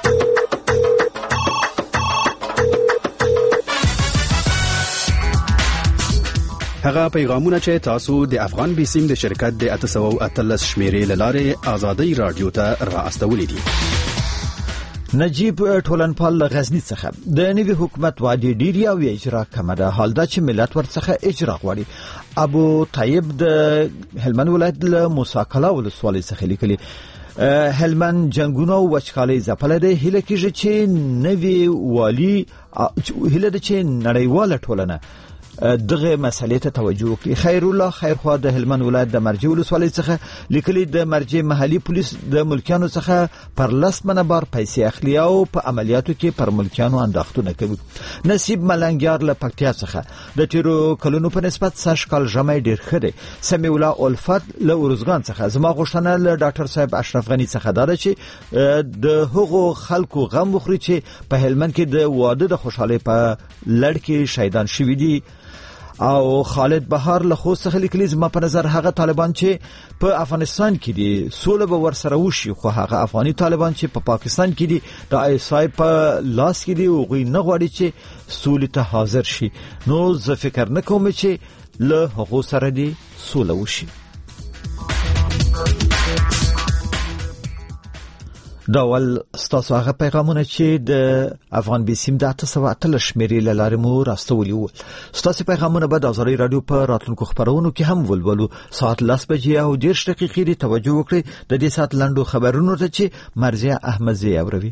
هغه پیغامونه چې تاسو د افغان بیسیم د شرکت د 813 شمیرې له لارې آزادۍ رادیو ته راستولې دي. نجیب ټولنپال غزنی څخه د نوي حکومت وعده ډیری او اجرا کم ده، حال دا چې ملت ورڅخه اجرا غواړي. ابو طيب د هلمند ولایت له موساکلا ولسوالۍ څخه لیکلي هلمند جنگونو او وچکالۍ ځپل ده. هله کېږي چې نوي والی هله د چې نړیواله ټولنه دغه مسلې ته توجه وکړي. خیر الله خیرخوا د هلمند ولایت د مرجې ولسوالۍ څخه لیکلي د مرجې محلي پولیس د ملکیانو څخه پر 10 منه بار پیسې اخلي او په عملیاتو کې پر ملکیانو انداختونه کوي. نصیب ملنګیار له پکتیا څخه د تیرو کلونو په نسبت سږ کال ژمی ډیر ښه دی. سمیع الله الفت له ارزګان څخه زما غوښتنه له ډاکټر صاحب اشرف غنی څخه دا چې د هغو خلکو غم وخوري چې په هلمند کې د واده د خوشحالۍ په لړ کې شهیدان شوي دي. او خالد بهار له خوست څخه لیکلي زما په نظر هغه طالبان چې په افغانستان کې دي سوله به ورسره وشي، خو هغه افغاني طالبان چې په پاکستان کې دي د آیسای په لاس کې دي او غوي نه غواړي چې سولې ته حاضر شي. نو زه فکر نه کوم چې له هغه سره دي سوله وشي. دا ول ستاسو هغه پیغامونه چې د افغان بیسیم د 813 شمیرې لاره مو راستولي وو. ستاسو پیغامونه به د آزادۍ رادیو په راتلونکو خبرونو کې هم ولولو. ساعت 10 بجې او 10 دقیقې دی. توجه وکړئ د دې ساعت لنډو خبرونو ته چې مرزیه احمدزی اوروي.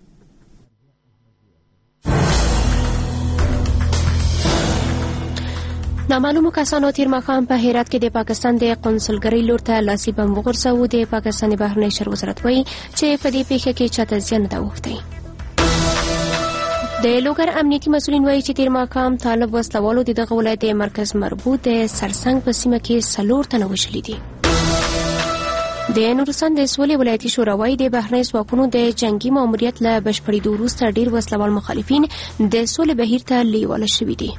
نامعلومو کسانو تیر ماښام په هرات کې د پاکستان د قونسلګرۍ لور ته لاسي بم وغورځاوه. د پاکستان بهرنی چارو وزارت وایي چې په دې پیښه کې چاته زیان نه اوښتی. د لوګر امنیتي مسؤلین وایي چې تیر ماښام طالب وسلوالو دغه ولایت مرکز مربوط د سرسنګ په سیمه کې 4 تنه وژلي دي. د نورستان د سولې ولایتي شورا وایي د بهرنی ځواکونو د جنگي ماموریت له بشپړېدو وروسته ډېر وسلوال مخالفین د سولې بهیر ته لیواله شوي دي.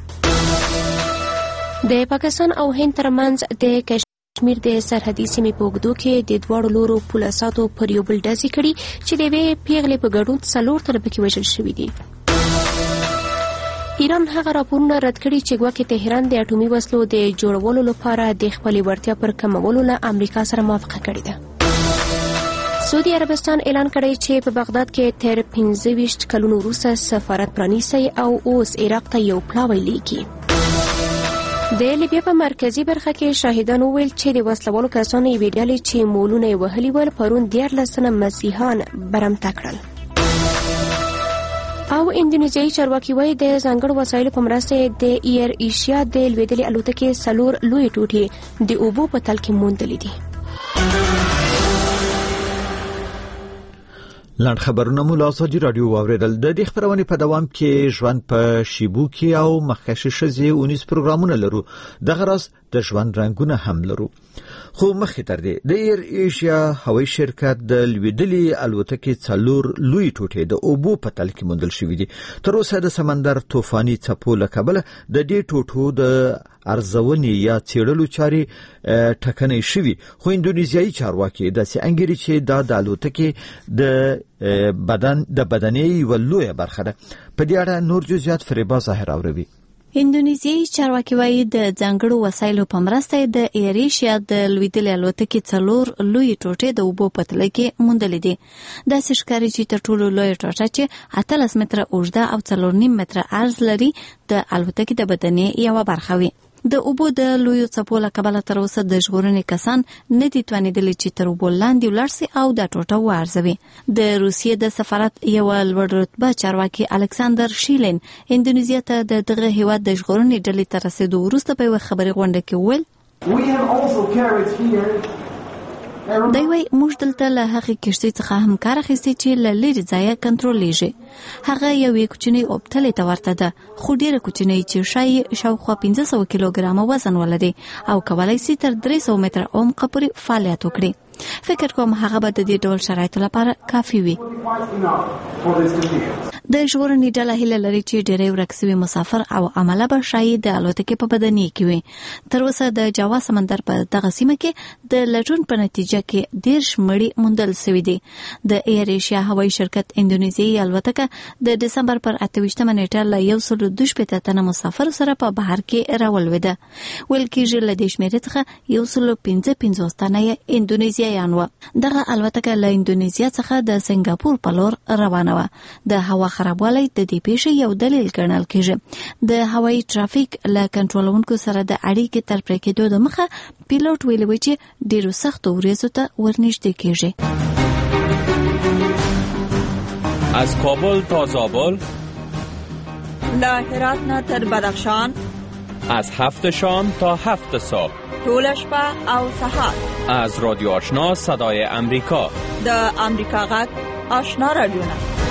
د پاکستان او هند ترمنځ د کشمیر د سرحدي سیمې په اوږدو کې د دواړو لورو پولیسو پر یو بل ډزې کړي چې د یوې پیغلې په ګډون 4 تنه پکې وژل شوي دي. ایران هغه راپورونه رد کړي چې ګواکې تهران د اټومي وسلو د جوړولو لپاره د خپلې وړتیا پر کمولو له امریکا سره موافقه کړې ده. سعودي عربستان اعلان کړی چې په بغداد کې تر 25 کلونو وروسته سفارت پرانیسي او اوس عراق ته یو پلاوی لیکي. د لیبیا په مرکزی برخه کې شاهدانو ویل چې د وسلوالو کسانو یې ډلې چې مولونه یې وهلي ول پرون 14 تنه مسیحیان برمته کړل. او اندونیزیایي چارواکي وایي د ځانګړو وسایلو په مرسته د ایر ایشیا د لوېدلې الوتکې 4 لوی ټوټې د اوبو په تل کې موندلې دي. لاند خبرونه مو له آزادي رادیو واوریدل. د دې خبرونه په دوام کې ژوند په شیبو کې او مخکښ شزي 19 پروګرامونه لرو. دغه راز د ژوند رنگونه هم لرو. خو مخکې تر دې د ایر ایشیا هوایي شرکت د لوېدلې الوتکې 4 لوی ټوټې د اوبو په تل کې موندل شوې دي. تر اوسه د سمندر طوفاني څپو له کبله د دې ټوټو د ارزونې یا څېړلو چارې ټکنۍ شوي. خو اندونیزیایي چارواکي داسې انګیري چې دا د الوتکې د بدنې یوه لویه برخه ده. په دې اړه نور جزئیات فریبا ظاهر اوروي. اندونیزیایي چارواکي وایي د ځانګړو وسایلو په مرسته د ایریشیا د لوېدلې الوتکې 4 لوی ټوټې د اوبو په تله کې موندلې دي. داسې ښکاري چې تر ټولو لویه ټوټه چې 18 متره اوږده او 4.5 متره عرض لري د الوتکې د بدنې یوه برخه وي. د اوبو د لویو څپو له کبله تر اوسه د ژغورنې کسان نه دي توانېدلي چې تر اوبو لاندې ولاړ سي او دا ټوټه وارزوي. د روسیې د سفارت یوه لوړ رتبه چارواکي الکساندر شیلین اندونیزیا ته د دغه هیواد د ژغورنې ډلې ته رسېدو وروسته په یوه خبري غونډه کې وویل دوی وایي موږ دلته له هغې کښتۍ څخه هم کار اخیستی چې له لرې ځایه کنټرولېږي. هغه یوې کوچنۍ اوبتلې ته ورته ده خو ډېره کوچنۍ چې ښایي شاوخوا 500 کیلوګرامه وزن ولري او کولی سي تر 300 متره عمق پورې فعالیت وکړي. فکر کوم هغه به د دې ډول شرایطو لپاره کافي وي. د ژغورنې ډله هیله لري چې ډېری ورک سوي مسافر او عمله به ښایي د الوتکې په بدنې کې وي. تر اوسه د جاوا سمندر په دغه سیمه کې د لټون په نتیجه کې 10 مړي موندل شوي دي. د ایر ایشیا هوایي شرکت اندونیزیایي الوتکه د دسمبر پر 28 نیټه له 122 تنه مسافر سره په بهر کې راولوېده. ویل کېږي له دې شمېرې څخه 155 تنه اندونیزیایان وو. دغه الوتکه له اندونیزیا څخه د سنگاپور په لور روانه وه. د هوا خرابوالی د دې پیښې یو دلیل ګڼل کېږي. د هوایي ترافیک له کنټرولونکو سره د اړیکې تر پرې کېدو د مخه پیلوټ ویلي و چې ډېرو سختو ورځو ته ورنږدې کېږي. از کابل تا زابل، له هرات نه تر بدخشان، از 7 شام تا 7 صبح، طول شپه او سهار. از رادیو آشنا صدای امریکا، د امریکا غږ آشنا رادیو.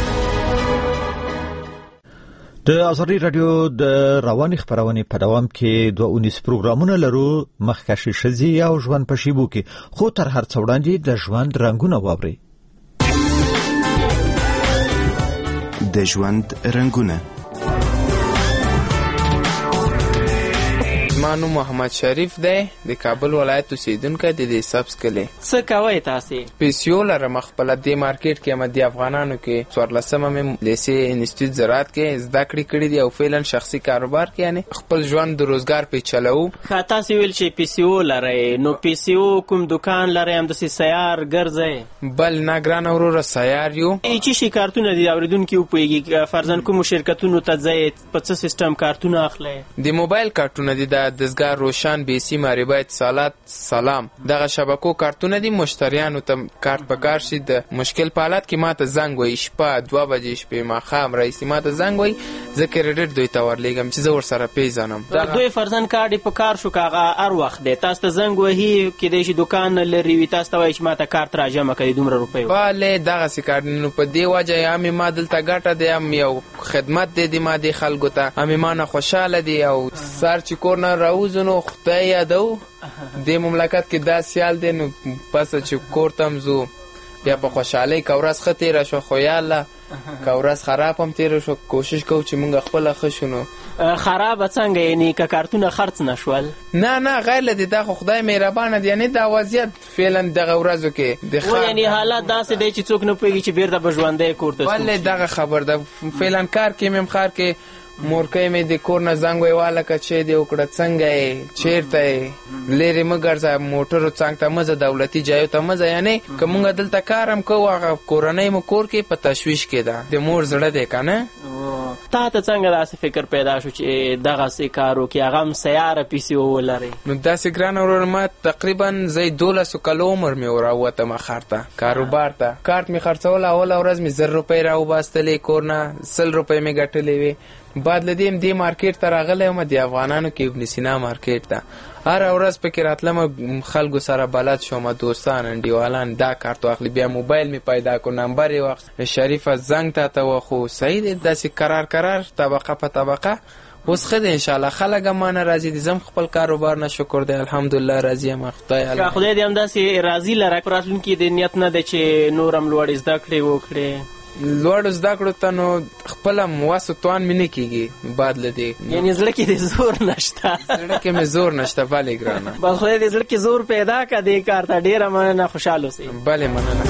د آزادی رادیو د رواني خبرونه په دوام کې 2 پروګرامونه لرو، مخکشي شزي او ژوند په شیبو کې، خو تر هر څه وړاندې د ژوند رنگونه واوري. د ژوند رنگونه. مانو محمد شریف دی، د کابل ولایت اوسیدونکی دی، د سبز کلی. څه کوي تاسو؟ پیسیو لرم خپل د مارکیټ کې مدي افغانانو کې 14مه مې لیسې انسټیټیوټ زراعت کې زده کړې کړې دي او فعلا شخصي کاروبار کې یعنی خپل ژوند د روزګار په چلو. خاطا سی ویل چې پیسیو لري، نو پیسیو کوم دکان لري هم د سیار ګرځي؟ بل نه ګران اورو سیار یو. چې شي کارتونه دي اوریدونکو پويږي فرضاً کوم شرکتونو ته ځي په څه سیستم کارتونه اخلي؟ د موبایل کارتونه دي، د دزګار روشن بیسی معربه اتصالات سلام دغه شبکو کارتونه دي. مشتریانو ته کارت په کار شي د مشکل په حالت کې ماته زنګ وای شپه 2 بجې شپې ماخام رئیس ماته زنګ وای زه کریډټ دوی ته ورلېږم چې زه ور سره پیژنم. دوی فرضاً کارت په کار شو کاغه هر وخت دی تاسو ته زنګ وهي کې د شي دکان لري وي تاسو ته وای چې ماته کارت راجمه کوي دومره روپۍ. bale دغه سکارنو په دی وجه یا مې ما دلته ګټه دی ام یو خدمت دی ما دی خلکو ته ام ما نه خوشاله دي او سر چې کور نه راوځنو خدای یادو د مملکت کې دا سیال دی نو پس چې کور تم زو بیا په خوشحالي کورس خطر شو خو یاله کورس خراب هم تیر شو. کوشش کو چې مونږ خپل خښونو خراب څنګه یعنی که کارتونه خرڅ نشول؟ نه غیر لدی دا خدای مهربان دی یعنی دا وضعیت فعلا دغه ورځو کې د خو یعنی حالات داسې دی چې څوک نه پوهیږي چې بیرته بژوندې کوړته بل دغه خبر ده فعلا کار کې مم خار کې مورکې مې د کور نه زنګ ویواله کچې دی وکړه څنګه چیرته لری مګرځه موټر څنګه ته مزه دولتي جایو ته مزه یعنی کومه دلته کارم کوو هغه کورنۍ مو کور کې په تشويش کې ده د مور زړه دی کنه. تا ته څنګه داسې فکر پیدا شو چې دغه سې کارو کې هغه هم سیاره پیسې ولري؟ نو داسې ګران ورور ما تقریبا زي 12 کلو عمر مې وراوته ما خارته کاروبار ته کارت مې خرڅول اول ورځ مې 1000 روپۍ راو باستلې کور نه 100 روپۍ مې ګټلې وي. بعد لدیم دی مارکیټ ته راغلم د افغانانو کې ابن سینا مارکیټ ته هر ورځ پکې راتلم خلکو سره بلد شوم دوستان انډیوالان دا کارت واخلي بیا موبایل می پیدا کو نمبر یې وخت شریف زنګ ته ته خو صحیح دی داسې قرار طبقه په طبقه اوس خدای ان شاء الله خلک ما راضي دي زم خپل کاروبار نه شکر دی الحمدلله راضي ام خدای الله خدای دې هم داسې راضي لره پراتلون کې د نیت نه د چې نورم لوړ زده کړې وکړي لوړ زده کړو ته نو خپل مواسو توان مې نه کیږي بعد لدی یعنی زړه کې د زور نشته زړه کې مې زور نشته bale ګرانه بس خدای دې زړه کې زور پیدا کړي کار ته ډیره مننه خوشاله اوسئ. bale مننه.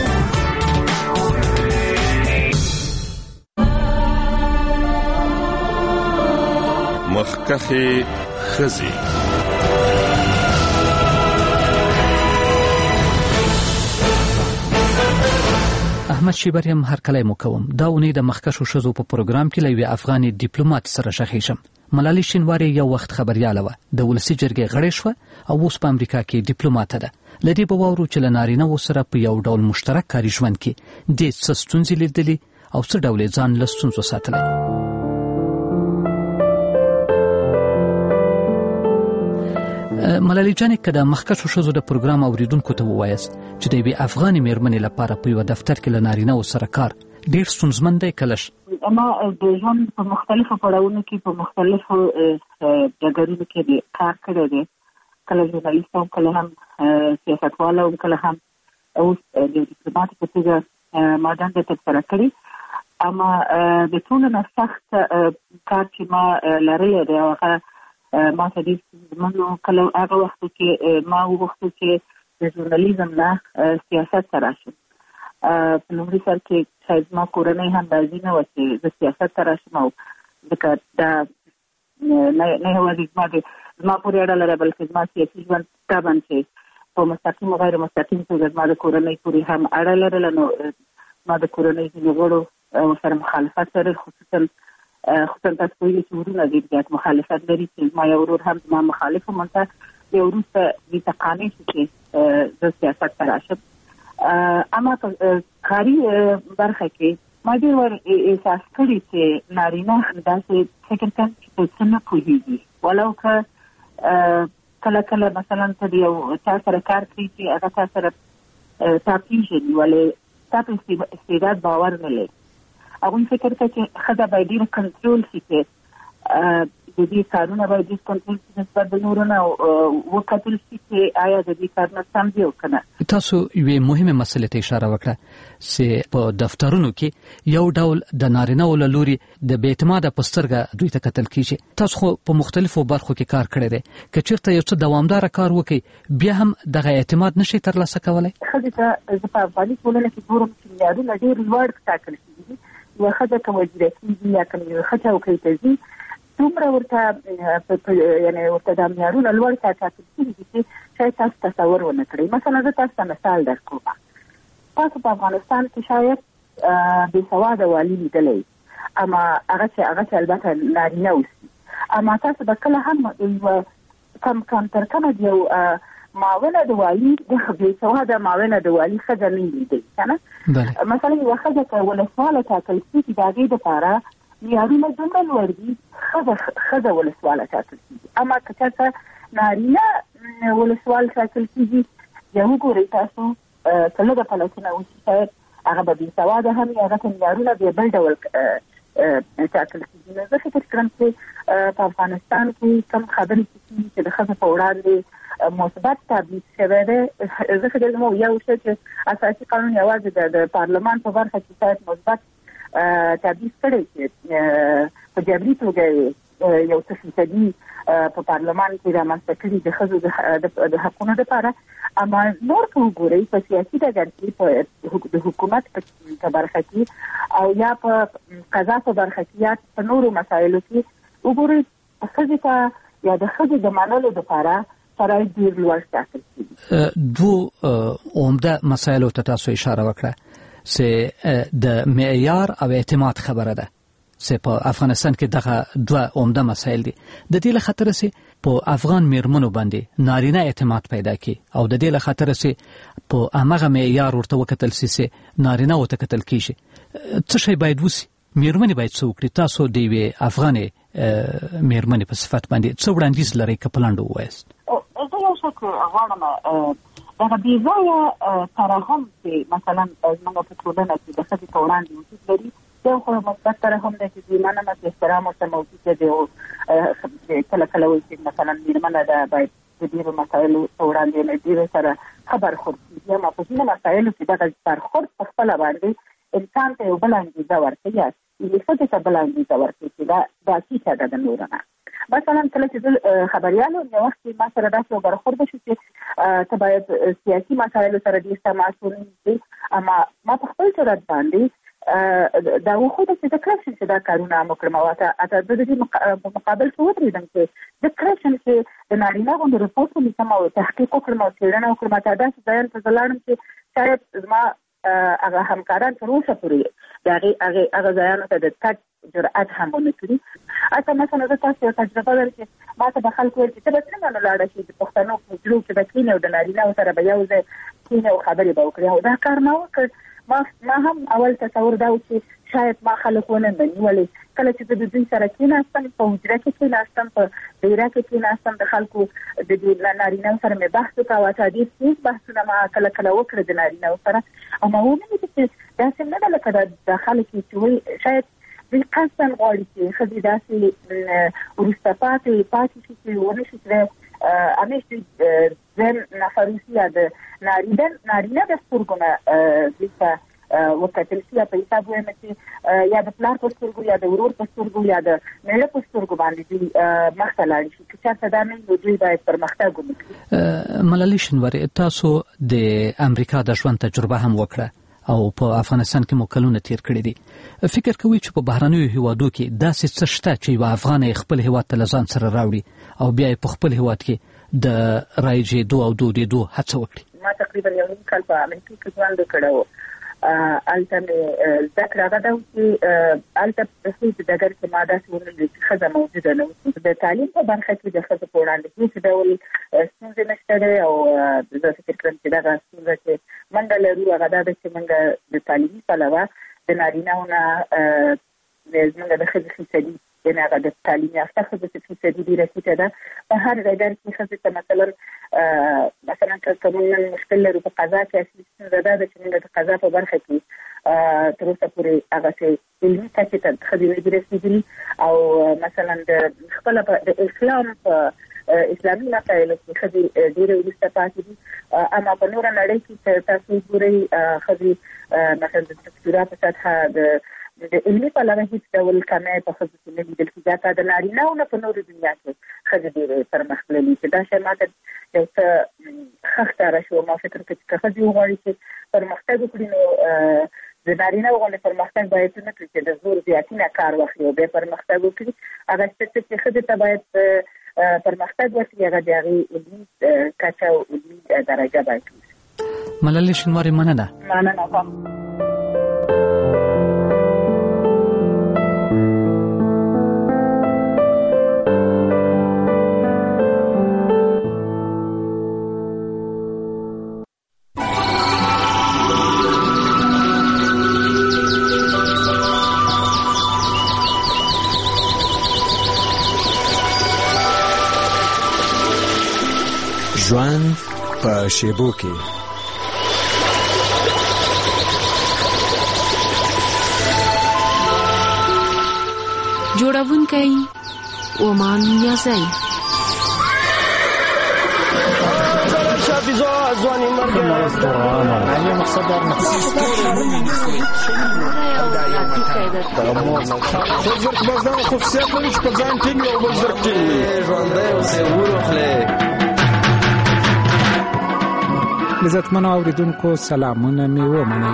مخکخي خزي احمد شیبریم هر کله مکوم دا اونۍ د مخکشو شزو په پروګرام کې لوي افغاني ډیپلوماټ سره شخیشم. ملالي شینواری یو وخت خبرياله و د ولسی جرګې غړې شو او اوس په امریکا کې ډیپلوماټ ده. لدی په وورو چې لنارینه و سره په یو ډول مشترک کاری ژوند کې د ستونزې لیدلې او څه ډول ځان له ستونزو ساتلې. ملالي جان کده مخکشو شزو د پروګرام اوریدونکو ته وایست چې د وی افغاني مېرمنې لپاره په یو دفتر کې لنارینه و سره کار ډیر ستونزمن دی کلش. اما د ژوند په مختلفو پړاوونو کې په مختلفو ډګرونو کې کار کړی دی. کله ژورنالیست او کله هم سیاستوال او کله هم اوس د ډیپلوماټ په توګه ما دنده ترسره کړې. اما د ټولو نه سخت کار چې ما لرلی دی هغه ما ته دې منو کله هغه وخت کې ما وغوښتل چې د ژورنالیزم نه سیاست ته راشم. په لومړي سر کې شاید ما کورنۍ هم راضي نه وه چې زه سیاست ته راشم او ځکه دا نه یوازې زما پورې اړه لري بلکې زما سیاسي ژوند طبعا چې په مستقیم او غیر مستقیم توګه زما د کورنۍ پورې هم اړه لرله نو ما د کورنۍ ځینې غړو ورسره مخالفت لرل خصوصا تاسو پوهېږئ چې ورونه ډېر زیات مخالفت لري چې زما یو ورور هم زما مخالف و مونته بیا وروسته دې ته قانع شو چې زه سیاست ته راشم. اما په کاري برخه کې ما ډېر ور احساس کړی چې نارینه داسې فکر کوي چې څه نه پوهېږي ولو که کله کله مثلا ته د یو چا سره کار کوي چې هغه تا سره تا پېژني ولې تا په استعداد باور نه لري هغوی فکر کوي چې ښځه باید ډېر کنټرول شي چې د دې کارونه باید ډېر کنټرول شي نسبت د نورو نه وکتل شي چې آیا د دې کارونه سم دي او که نه. تاسو یوې مهمه مسلې ته اشاره وکړه چې په دفترونو کې یو ډول د نارینه‌و له لوري د بې اعتماده په سترګه دوی ته کتل کېږي. تاسو خو په مختلفو برخو کې کار کړی دی، که چېرته یو څه دوامداره کار وکړي بیا هم دغه اعتماد نشي ترلاسه کولی؟ ښځې ته زه په افغاني ټولنه کې ګورم چې معیارونه ډېر لوړ ټاکل شوي دي. یوه ښځه که وزیره کېږي یا که یوه ښه چوکۍ ته ځي دومره ورته یعنې ورته دا معیارونه لوړ ټاکل شوي دي چې شاید تاسو تصور ونه کړئ. مثلا زه تاسو ته مثال درکوم. تاسو په افغانستان کې شاید بې سواده والي لیدلی اما هغه چې البته نارینه اوسي، اما تاسو به کله هم یوه کم تر کمه د یو معاونه د والي د بې سواده معاونه د والي ښځه نه لیدئ که نه. مثلا یوه ښځه که ولسواله ټاکل کېږي د هغې دپاره معیارونه دومره لوړ دي ښځه ولسواله ټاکل کېږي. اما که چېرته نارینه ولسوال ټاکل کېږي یا وګورئ تاسو که لږه پلټنه وشي شاید هغه به بې سواده هم یا هغه ته معیارونه بیا بل ډول ټاکل کېږي. نو زه فکر کړم چې په افغانستان کې کوم خبرې چې د ښځو په وړاندې مثبت تبعیض شوی دی، زه فکر کوم یو شی چې اساسي قانون یوازې د پارلمان په برخه کې شاید مثبت تبعیض کړی چې په جبري توګه یو څه فیصدي په پارلمان کې رامنځته کړي د ښځو د حقونو لپاره. اما نور که وګورئ په سیاسي ډګر کې د حکومت په برخه کې او یا په قضا په برخه کې یا په نورو مسایلو کې وګورئ ښځې ته یا د ښځې د منلو لپاره شرایط ډېر لوړ ټاکل کېږي. دوو عمده مسایلو ته تاسو اشاره وکړه چې د معیار او اعتماد خبره ده چې په افغانستان کې دغه دوه عمده مسایل دي. د دې له خاطره چې په افغان میرمنو باندې نارینه اعتماد پیدا کی او د دې له خاطره چې په هغه معیار ورته وکتل چې نارینه ورته کتل کیږي څه شی باید وسی؟ میرمنې باید څه وکړي؟ تاسو د یوې افغانې میرمنې په صفت باندې څه وړاندیز لرئ که په لنډو ووایاست؟ زه یو شی غواړم دغه بېځایه ترحم چې مثلا زموږ په ټولنه کې د ښځې په وړاندې وجود لري یو خو مثبت ترحم دی چې دوی مننه چې احترام ورته موجود دی او کله کله وایي چې مثلا میرمنه ده باید د ډېرو مسایلو په وړاندې له ډېرو سره ښه برخورد کېږي. اما په ځینو مسایلو کې دغه برخورد په خپله باندې انسان ته یو بله انګېزه ورکوي یا ښځې ته بله انګېزه ورکوي چې دا ټیټه ده د نورو نه. مثلا کله چې زه خبریال وم یو وخت ما سره داسې یو برخورد وشو چې ته باید سیاسي مسایلو سره ډېر تماس ونیسې. اما ما په خپل صورت باندې دا وښوده چې زه کړی شم چې دا کارونه هم وکړم او اته زه د دې په مقابل کې ودرېدم چې زه کړی شم چې د نارینه غوندې رپورټ ولیکم او تحقیق وکړم او څېړنه وکړم. اته داسې ځایونو ته زه لاړم چې شاید زما هغه همکاران تر اوسه پورې د هغه ځایانو ته د تګ جرأت هم ونه کړي. اته مثلا زه تاسو یو تجربه لرم چې ما ته به خلک ویل چې ته به څنګه نه لاړه شې د پښتنو په حجرو کې به کښېنې او د نارینهو سره به یو ځای کښېنې او خبرې به وکړې او دا کار ما وکړ. ما هم اول تصور دا و چې شاید ما خلک ونه مني، ولې کله چې زه د دوی سره کېناستم په حجره کې کېناستم په دایره کې کېناستم د خلکو د دې نارینهو سره مې بحث وکړ او ډېر تېز بحثونه ما کله کله وکړه د نارینهو سره. اما ومنې چې داسې نه ده لکه دا خلک چې وایي شاید دوی قصدا غواړي چې ښځې داسې وروسته پاتې شي چې ونه شي چې همیشه ځین نفر اوسي یا د نارینه د سترګو نه دوی ته وکتل شي یا په حساب ووایم چې یا د پلار په سترګو یا د ورور په سترګو یا د میړه په سترګو باندې دوی مخته لاړ شي. که چېرته دا نه وي دوی باید پرمختګ وکړي. ملالۍ شینواري، تاسو د امریکا د ژوند تجربه هم وکړه او په افغانستان کې مو کلونه تیر کړي دي. فکر کوئ چې په بهرنیو هیوادو کې داسې څه شته چې یو افغان خپل هیواد ته له ځان سره راوړي او بیا یې په خپل هیواد کې د رایجېدو او دودېدو هڅه وکړي؟ ما تقریبا یو نیم کال په امریکا کې ژوند وکړی و. هلته مې زده کړه هغه ده چې هلته په هېڅ ډګر کې ما داسې ونه لیدل چې ښځه موجوده نه وي. د تعلیم په برخه کې د ښځو په وړاندې هېڅ ډول ستونزې نشته دی او زه فکر کوم چې دغه ستونزه چې منډه لرو هغه دا ده چې موږ د تعلیمي پلوه د نارینهونه زموږ د ښځې فیصدي یعنې هغه د تعلیم یافته ښځو فیصدي ډېره ټیټه ده. په هر ډګر کې ښځې ته مثلا که موږ نن مشکل لرو په قضا کې اصلي ستونزه دا ده چې موږ د قضا په برخه کې تر اوسه پورې هغسې علمي کچې ته ښځې نه دي رسېدلي او مثلا د خپله د اسلام په اسلامي مسایلو کې ښځې ډېرې وروسته پاتې دي. اما په نوره نړۍ کې تاسو ګورئ ښځې مثلا د دکتورا په سطحه د علمي پلوه هېڅ ډول کمی په ښځو کې نه لیدل کېږي. حتی د نارینهو نه په نورو دنیا کې ښځې ډېرې پرمختللي چې دا شی ماته یو څه ښه ښکاره شو. ما فکر کړ چې که ښځې وغواړي چې پرمختګ وکړي نو د نارینهو غوندې پرمختګ باید ونه کړي چې د زور زیاتي نه کار واخلي او بیا پرمختګ وکړي. هغه څه چې ښځې ته باید پرمختګ وکړي هغه د هغې علمي کچه او علمي درجه باید وشي. ملالۍ شینواري مننه. مننه. ژوند په شیبو کې جوړونکی اومان نیازی عزتمنو اوریدونکو سلامونه مې ومنئ.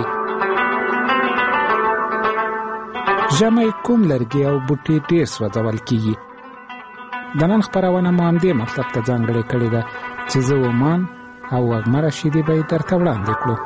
ژمی کوم لرګي او بوټي ډېر سوځول کېږي. د نن خپرونه مو همدې مطلب ته ځانګړې کړې ده چې زه اومان او وږمه رشیدي به یې درته وړاندې کړو.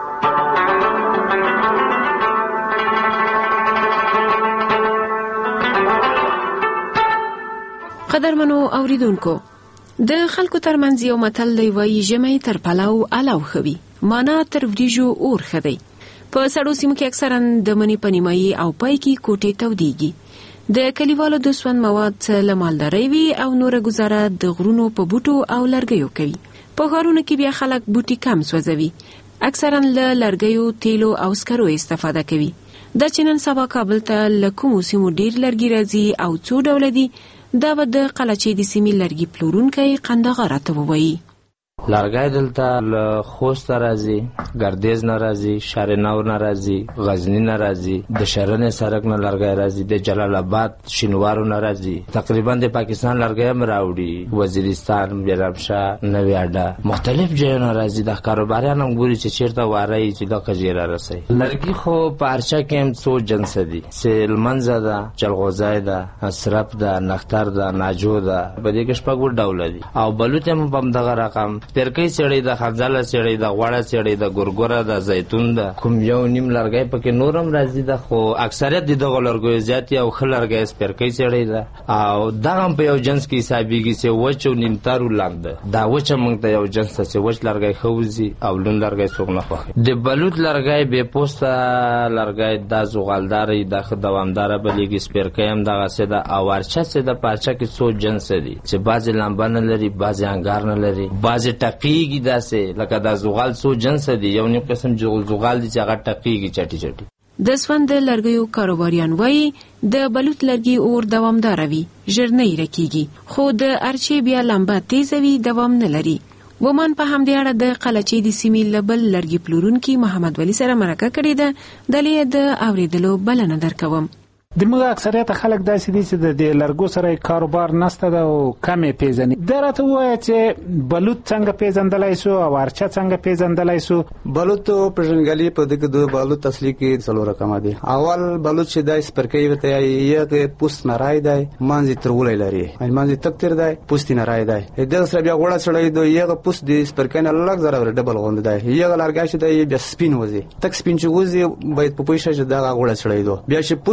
قدرمنو اوریدونکو، د خلکو ترمنځ یو متل دی وایي ژمی تر پلو الو ښه وي، مانا تر وریجو اور ښه دی. په سړو سیمو کې اکثرا د مني په نیمایي او پای کې کوټې تودېږي. د کلیوالو د سون مواد له مالدارۍ وي او نوره ګزاره د غرونو په بوټو او لرګیو کوي. په ښارونو کې بیا خلک بوټي کم سوځوي، اکثرا له لرګیو، تیلو او سکرو استفاده کوي. دا چې نن سبا کابل ته له کومو سیمو ډېر لرګي راځي او څو ډوله دي، دا به د قلچې د سیمې لرګي پلورونکی قندغه راته ووایي. لرګی دلته له خوست راځي، ګردیز نه راځي، شارنور نه راځي، غزنی نه راځي، د شرنې سرک نه لرګی راځي، د جلال آباد شینوارو نه راځي، تقریبا د پاکستان لرګی هم راوړي، وزیرستان، بیرمشاه، نوی اډه، مختلف ځایونه راځي. د کاروباریان هم ګوري چې چیرته واره یې چې دا کجې را رسوي. لرګي خو په ارچه کې هم څو جنس دي، سیلمنځه ده، جلغوزی ده، سرپ ده، نختر ده، ناجو ده، په دې کې شپږ ډوله دي. او بلوط هم په همدغه رقم، پیرکۍ سړی ده، خرځله سړی ده، غوړه سړی ده، ګورګوره ده، زیتون ده، کوم یو نیم لرګی پکې نورم راځي ده، خو اکثریت د دغه لرګیو زیات او ښه لرګی پیرکۍ سړی ده. او دغه هم په یو جنس کې حسابېږي چې وچ او نیمتر لاندې دا وچه موږ ته یو جنس ته چې وچ لرګی ښه وځي او لوند لرګی څوک نه خوښوي. د بلوط لرګی بې پوسته لرګی دا زغالداره دا ښه دوامداره بلیږي. سپیرکۍ هم دغسې ده. او ارچه چې ده په ارچه کې څو جنس دي چې بعضې لمبه نه لري، بعضې انګار نه لري، بعضې ټقیږي داسې لکه دا زغال څو جنس دي. یو نیم قسم زغال دي چې هغه ټقیږي چټي چټي. د سون د لرګیو کاروباریان وایي د بلوط لرګي اور دوامداره وي، ژر نه ایره کېږي، خو د ارچې بیا لمبه تیزه وي، دوام نه لري. ومن په همدې اړه د قلچې د سیمې له بل لرګي پلورونکي محمد ولی سره مرکه کړې ده. دلې د اورېدلو بلنه درکوم. د موږ اکثریت خلک داسې دي چې د لرګو سره کاروبار نشته ده او کمې پیژني. دا راته ووایه چې بلوط څنګه پیژندلی سو او ارچه څنګه پیژندلی سو؟ بلوط پیژندګلي په دې کې د بلوط اصلي کې څلور رقمه دي. اول بلوط چې دی سپرکۍ ورته یې پوست نری دی، منځ یې ترولی لري، منځ یې تک تیر دی، پوست یې نری دی. دغه سره بیا غوړه سړی دی، یغه پوست د سپرکۍ نه لږ ذره ډبل غوندې دی. یغه لرګی چې دی بیا سپین وځي، تک سپین چې وځي باید په پوه شې چې دغه غوړه سړی دی. بیا چې پوست یې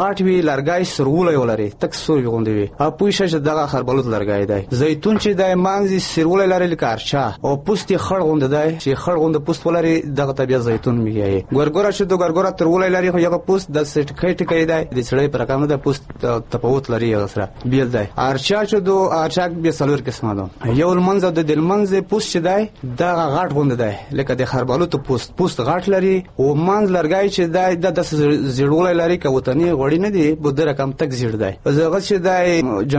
غاټ وی لرګای سرولې ولري تک سوري غوندي وي اپوي شه دغه خربلوت لرګای دی زیتون چې د مانزي سرولې لري لکارچا او پوستي خړ غوند دی چې خړ غوند پوست ولري دغه طبيعه زیتون میږي ګورګورا چې د ګورګورا ترولې لري خو یو پوست د سټکټ کوي دی د سړی پر کم د پوست تفاوت لري سره بیل دی ارچا چې دو ارچا به سلور قسمه ده یو المنز د دلمنز پوست چې دی دغه غاټ غوند دی لکه د خربلوت پوست غاټ لري او مانز لرګای چې دی د زیړولې لري کوتنی غوړی نه دی بده رقم تک زیړ دی زغه چې دی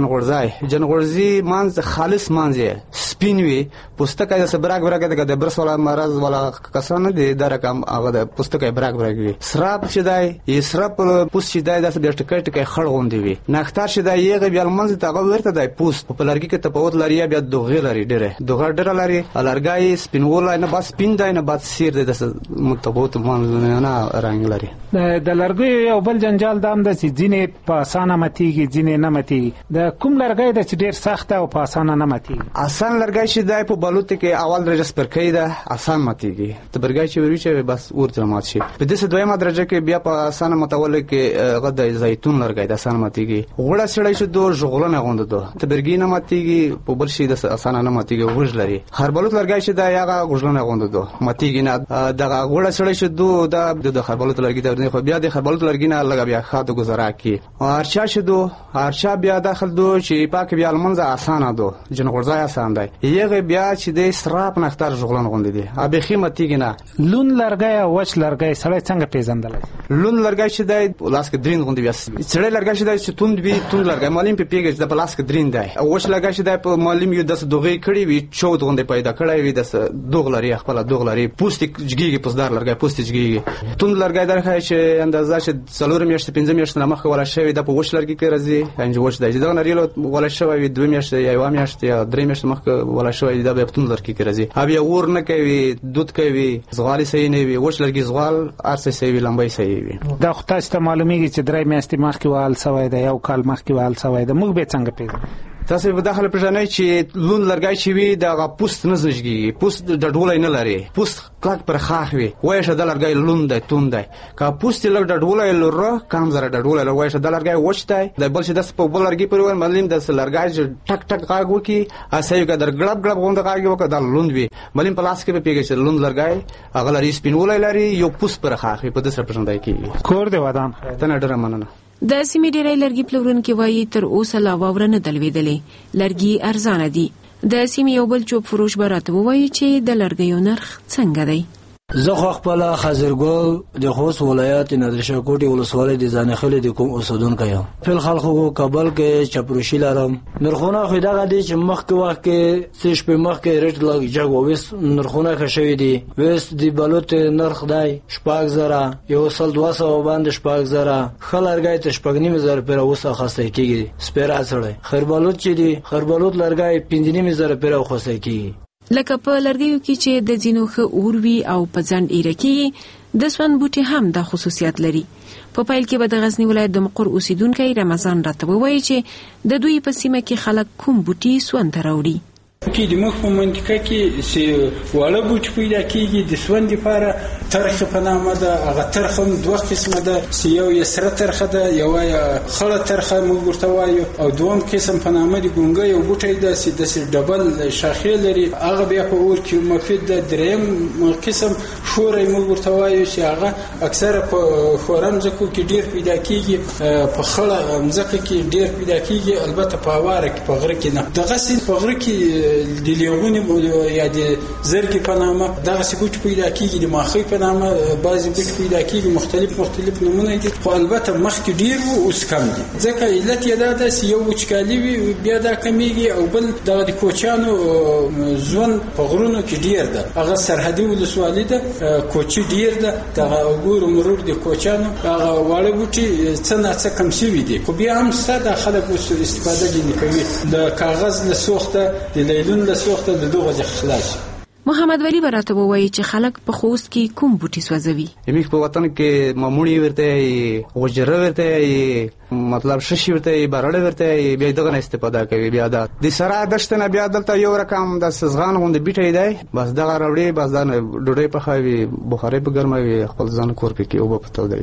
جنغورزي مانز خالص مانز سپین وي پوستکه د سبراګ برګه د برس ولا مرز ولا کسانه دی د رقم هغه د پوستکه براګ وي سراب چې دی یې سراب پوست چې دی د ټکټ کې خړ غوندي وي نختار چې دی یې بیا منځ ته هغه ورته دی پوست په لرګي کې تفاوت لري بیا دوغه لري ډېر لري لرګي سپینول نه بس سپین دی نه بس سیر دی د متفاوت نه رنگ لري د لرګي یو بل جنجال دام د ځینې په اسانه متيږي ځینې نه متي د کوم لرګي د ډېر سخت او په اسانه نه متي اسان لرګي چې دی په بلوت کې اول درجه سپرکې ده اسان متيږي ته برګي چې وری چې بس ورته مات شي په دې دویمه درجه کې بیا په اسانه متول کې غد زیتون لرګي د اسانه متيږي غوړه سړی چې دو ژغلنه غوند دو ته برګي نه متيږي په بل شي د اسانه نه متيږي غوژ لري هر بلوت لرګي چې دا یغه غوژلنه غوند دو متيږي نه دغه غوړه سړی چې دو د هر بلوت لرګي ته خو بیا د هر بلوت لرګي نه لګا بیا خاطر گزارا کی ارچا چې دو ارچا بیا داخل دو چې پاک بیا المنځ اسانه دو جنغورځای اسان دی یغه بیا چې د سراب نختار ژغلن غوند دي ابي قیمتي نه لون لرګي او وچ لرګي سړی څنګه پیژندل لون لرګي چې دی لاس کې درین غوندي بیا سړی لرګي چې دی چې توند وی توند لرګي مالیم په پیګج د لاس کې درین دی او وچ لرګي چې دی په مالیم یو د دوغې کړي وی چود غوندي پیدا کړی وی د دوغ لري خپل دوغ لري پوست جګیږي پوسدار لرګي پوست جګیږي توند لرګي درخه چې اندازه چې څلور میاشتې 5 میاشتې مخکې ولا شوی د په وچ لرګي کې راځي انج وچ دی دا نریلو ولا شوی 2 میاشتې یا 1 میاشتې یا 3 میاشتې مخکې ولا شوی د په توند لرګي کې راځي ابي ور نه کوي دود کوي زغالي صحیح نه وي وچ لرګي زغال ارسه صحیح وي لمبای صحیح وي دا خو تاسو ته معلومیږي چې 3 میاشتې مخکې وال سوی دی یو کال مخکې وال سوی دی موږ به څنګه پیژنو تاسو په داخله پېژنئ چې لون لرګي چې وي دا پوست نه زږي پوست د ډولای نه لري پوست کلک پر خاخ وي وایي چې د لرګي لون دی توند دی کا پوست لږ د ډولای لره کم زره د ډولای وایي چې د لرګي وچ دی د بل چې د په بل لرګي پر ور ملیم د لرګي ټک ټک غاګ وکي اسایو کا در ګړب ګړب غوند غاګ وکړه د لون وي ملیم پلاس کې په پیګه چې لون لرګي هغه لري سپینولای لري یو پوست پر خاخ وي په دې سره پېژندای کی کور دی ودان ته ډېر مننه د سیمې ډېری لرګي پلورونکي وایي تر اوسه لا واوره نه دلوېدلې لرګي ارزانه دي د سیمې یو بل چوب فروش به راته ووایي چې د لرګیو نرخ څنګه دی زه خو خپل خزرګو د خوست ولایت نادرشاه کوټي ولسوالۍ د ځانخلې د کوم اوسیدونکو یم په خلکو کابل کې چپروشي لرم نرخونه خو دغه دي چې مخکې وخت کې سیش په مخ کې ریټ لګ جګ وس نرخونه خښوي دي وس د بلوت نرخ دی شپږ زره یو سل 200 باندې شپږ زره خلرګای ته شپږ نیم زره پر اوسه خاصه کیږي سپیره سره خربلوت چې دي خربلوت لرګای 5 نیم زره پر اوسه کیږي لکه په لرګیو کې چې د ځینو ښه اوروي او په ځند ایرکی د سون بوټي هم د خصوصیت لري په پایل کې به د غزنی ولایت د مقر اوسیدونکو رمضان راته وایي چې د دوی په سیمه کې خلک کوم بوټي سون ته راوړي کې د مخ په منطقه کې چې واړه بوټي پیدا کیږي د سون لپاره ترخه په نامه ده هغه ترخه دوه قسمه ده چې یو یې سره ترخه ده یو یې خړه ترخه موږ ورته وایو او دوم قسم په نامه دی ګونګه یو بوټی ده چې د ډبل شاخې لري هغه بیا په اور کې مفید ده دریم قسم شورې موږ ورته وایو چې هغه اکثره په خورم ځکو کې ډیر پیدا کیږي په خړه ځکه کې ډیر پیدا کیږي البته په واره کې په غره کې نه دغه سي په غره کې د لیغونی یا د زرګي په نامه دغه سکوت پیدا کیږي د ماخی په نامه بعضی بوټ پیدا کیږي مختلف نمونه دي خو البته مخکې ډیر وو اوس کم دي ځکه علت یې دا ده چې یو وچکالي وي بیا دا کمیږي او بل د کوچانو ځون په غرونو کې ډیر ده هغه سرحدي ولسوالۍ ده کوچي ډیر ده دغه وګورو مرور د کوچانو هغه واړه بوټي څه کم شوي دي خو بیا هم ساده خلک استفاده کوي د کاغذ له سوخته د لیلون له سوخته د دغه خلاص محمد ولی براته وایي چې خلک په خوست کې کوم بوټي سوځوي یمه په وطن کې معمولی ورته وجره ورته مطلب ششي ورته برړه ورته بیا دغه استفاده کوي بیا د سره دشتنه بیا دلته یو رقم د سزغان غوند بیټي دی بس دغه راوړي بس د ډوډۍ په خوي بخاري په ګرموي خپل ځان کور کې او په پتو دی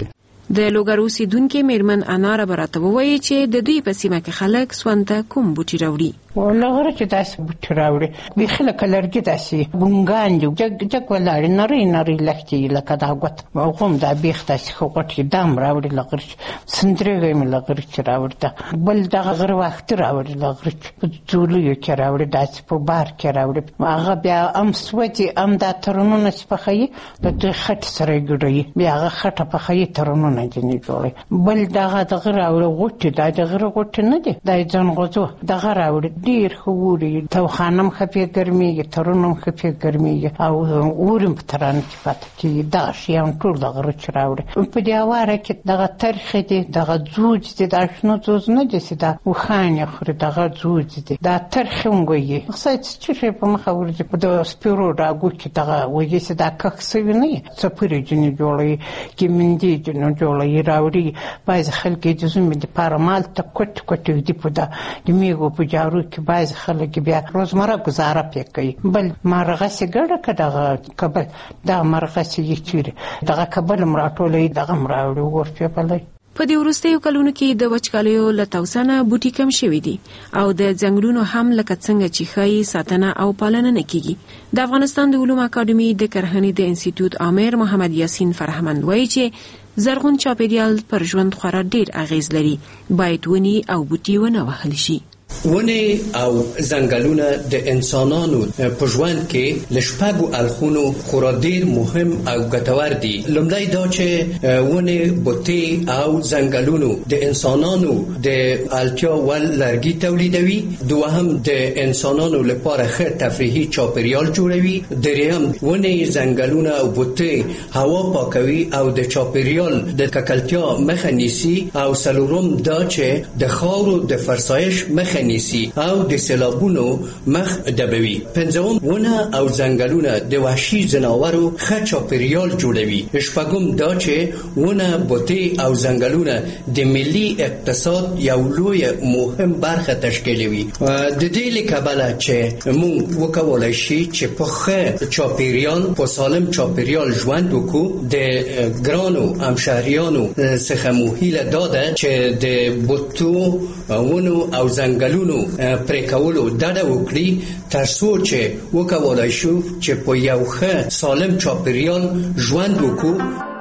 د لوګر اوسیدونکو میرمن انار براته وایي چې د دوی په سیمه کې خلک سوند ته کوم بوټي راوړي. ولغره چې داس بوټي راوړي به خلک لرګي داسي ګونګان دي جګ ولاړ نری لختي لکه دا غوت او کوم دا بیخ داسي خوټي دام راوړي لغره سندرګي مې لغره چې راوړي بل دا غره وخت راوړي لغره ټولو یې کې راوړي داسي په بار کې راوړي هغه بیا ام سوتي ام دا ترونو سپخې د خټ سره ګړي بیا هغه خټه په خې ترونو نه دي جوړي بل دا غره راوړي غوټي دا غره غوټي نه دي دا ځن غوځو دا غره راوړي ډیر خوري تو خانم خپې ګرمي ترونم خپې ګرمي او اورم په ترانه کې پاتې کې دا شیان ټول د غره چراوړي په دې واره کې دغه تاریخ دي دغه زوج دي دا شنو زوج نه دي چې دا وخانه خوري دغه زوج دي دا تاریخ ونګوي خصای چې په مخ ورځي په د سپیرو راغو کې دغه وږي چې دا کښوي نه سپری جنې جوړي کې مندي جنو جوړي راوړي باز خلک د زمې د پارمال ته کوټ دي په دا د میګو په جارو کې باز خلک بیا روزمره گزاره کوي بل مرغه سګړه کداغه کبل دا مرغه سې چیرې دغه کبل مراټولې دغه مراوړي ورته بلای. په دې وروستیو کلونو کې د وچکالیو له توسانه بوټي کم شوي دي او د ځنګلونو هم لکه څنګه چې ښایي ساتنه او پالنه نه کیږي. د افغانستان د علومو اکاډمي د کرهنې د انسټیټیوټ امیر محمد یاسین فرهمند وایي چې زرغون چاپیریال پر ژوند خورا ډیر اغیز لري، باید ونی او بوټي ونه وهل شي. ونې او ځنګلونه د انسانانو په ژوند کې له شپږو اړخونو خورا ډېر مهم او ګټور دي. لومړی دا چې ونې بوټي او ځنګلونو د انسانانو د اړتیا وړ لرګي تولیدوي، دوهم د انسانانو لپاره ښه تفریحي چاپیریال جوړوي، دریم ونې ځنګلونه او بوټي هوا پاکوي او د چاپیریال د ککړتیا مخه نیسي، او څلورم دا چې د خاورو د فرسایش مخه نیسي او د سیلابونو مخ ډبوي. پنځم ونه او ځنګلونه د وحشي ځناورو ښه چاپیریال جوړوي. شپږم دا چې ونه بوټي او ځنګلونه د ملي اقتصاد یو لوی مهم برخه تشکیلوي. د دې له کبله چې موږ وکولای شي چې په ښه چاپیریال په سالم چاپیریال ژوند وکړو. د ګرانو همشهریانو څخه مو هیله داده چې د بوټو ونو او ځنګلونو پرې کولو ډډه وکړي تر څو چې وکولای شو چې په یو ښه سالم چاپیریال ژوند وکړو.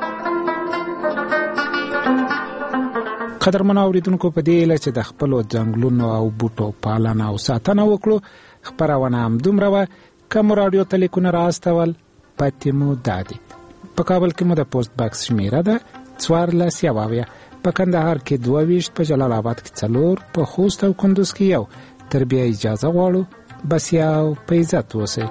قدرمن اوریدونکو، په دې اله چې د خپل ځنګلونو او بوټو پالنه او ساتنه وکړو، خبرونه هم دومره و. کوم رادیو تلیکونه راستول پاتې مو دادي. په کابل کې مو د پوسټ باکس شمیره ده 14 په کندهار کې 22، په جلال آباد کې 4، په خوست او کندوز کې 1. تر بیا اجازه غواړو، بس یو په عزت اوسئ.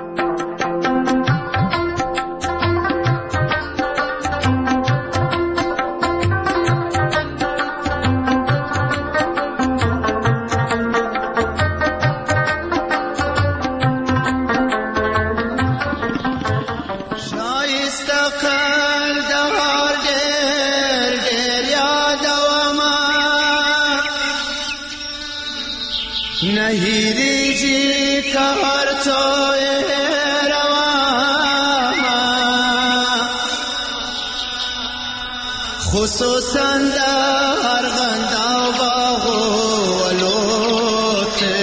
خصوصا در غندا باغو ولوته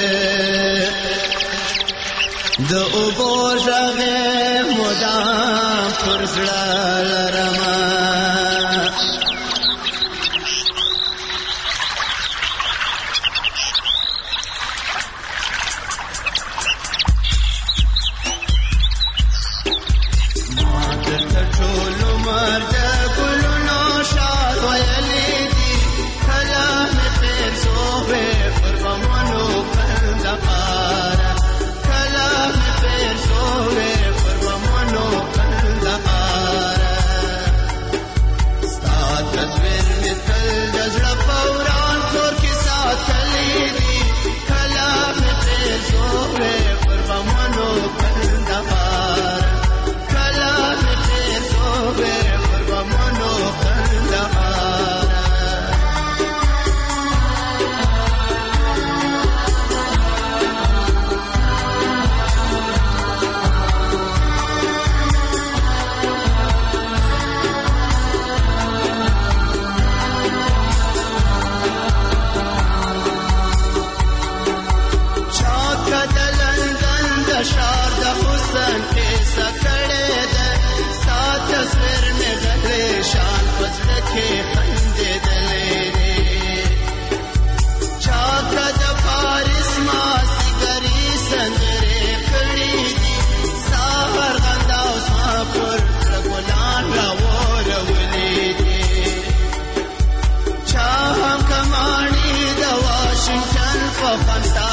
د اوبو ژغه مدام پر زړه لرما کلام پر سوه پر ومنو کندهار افغانستان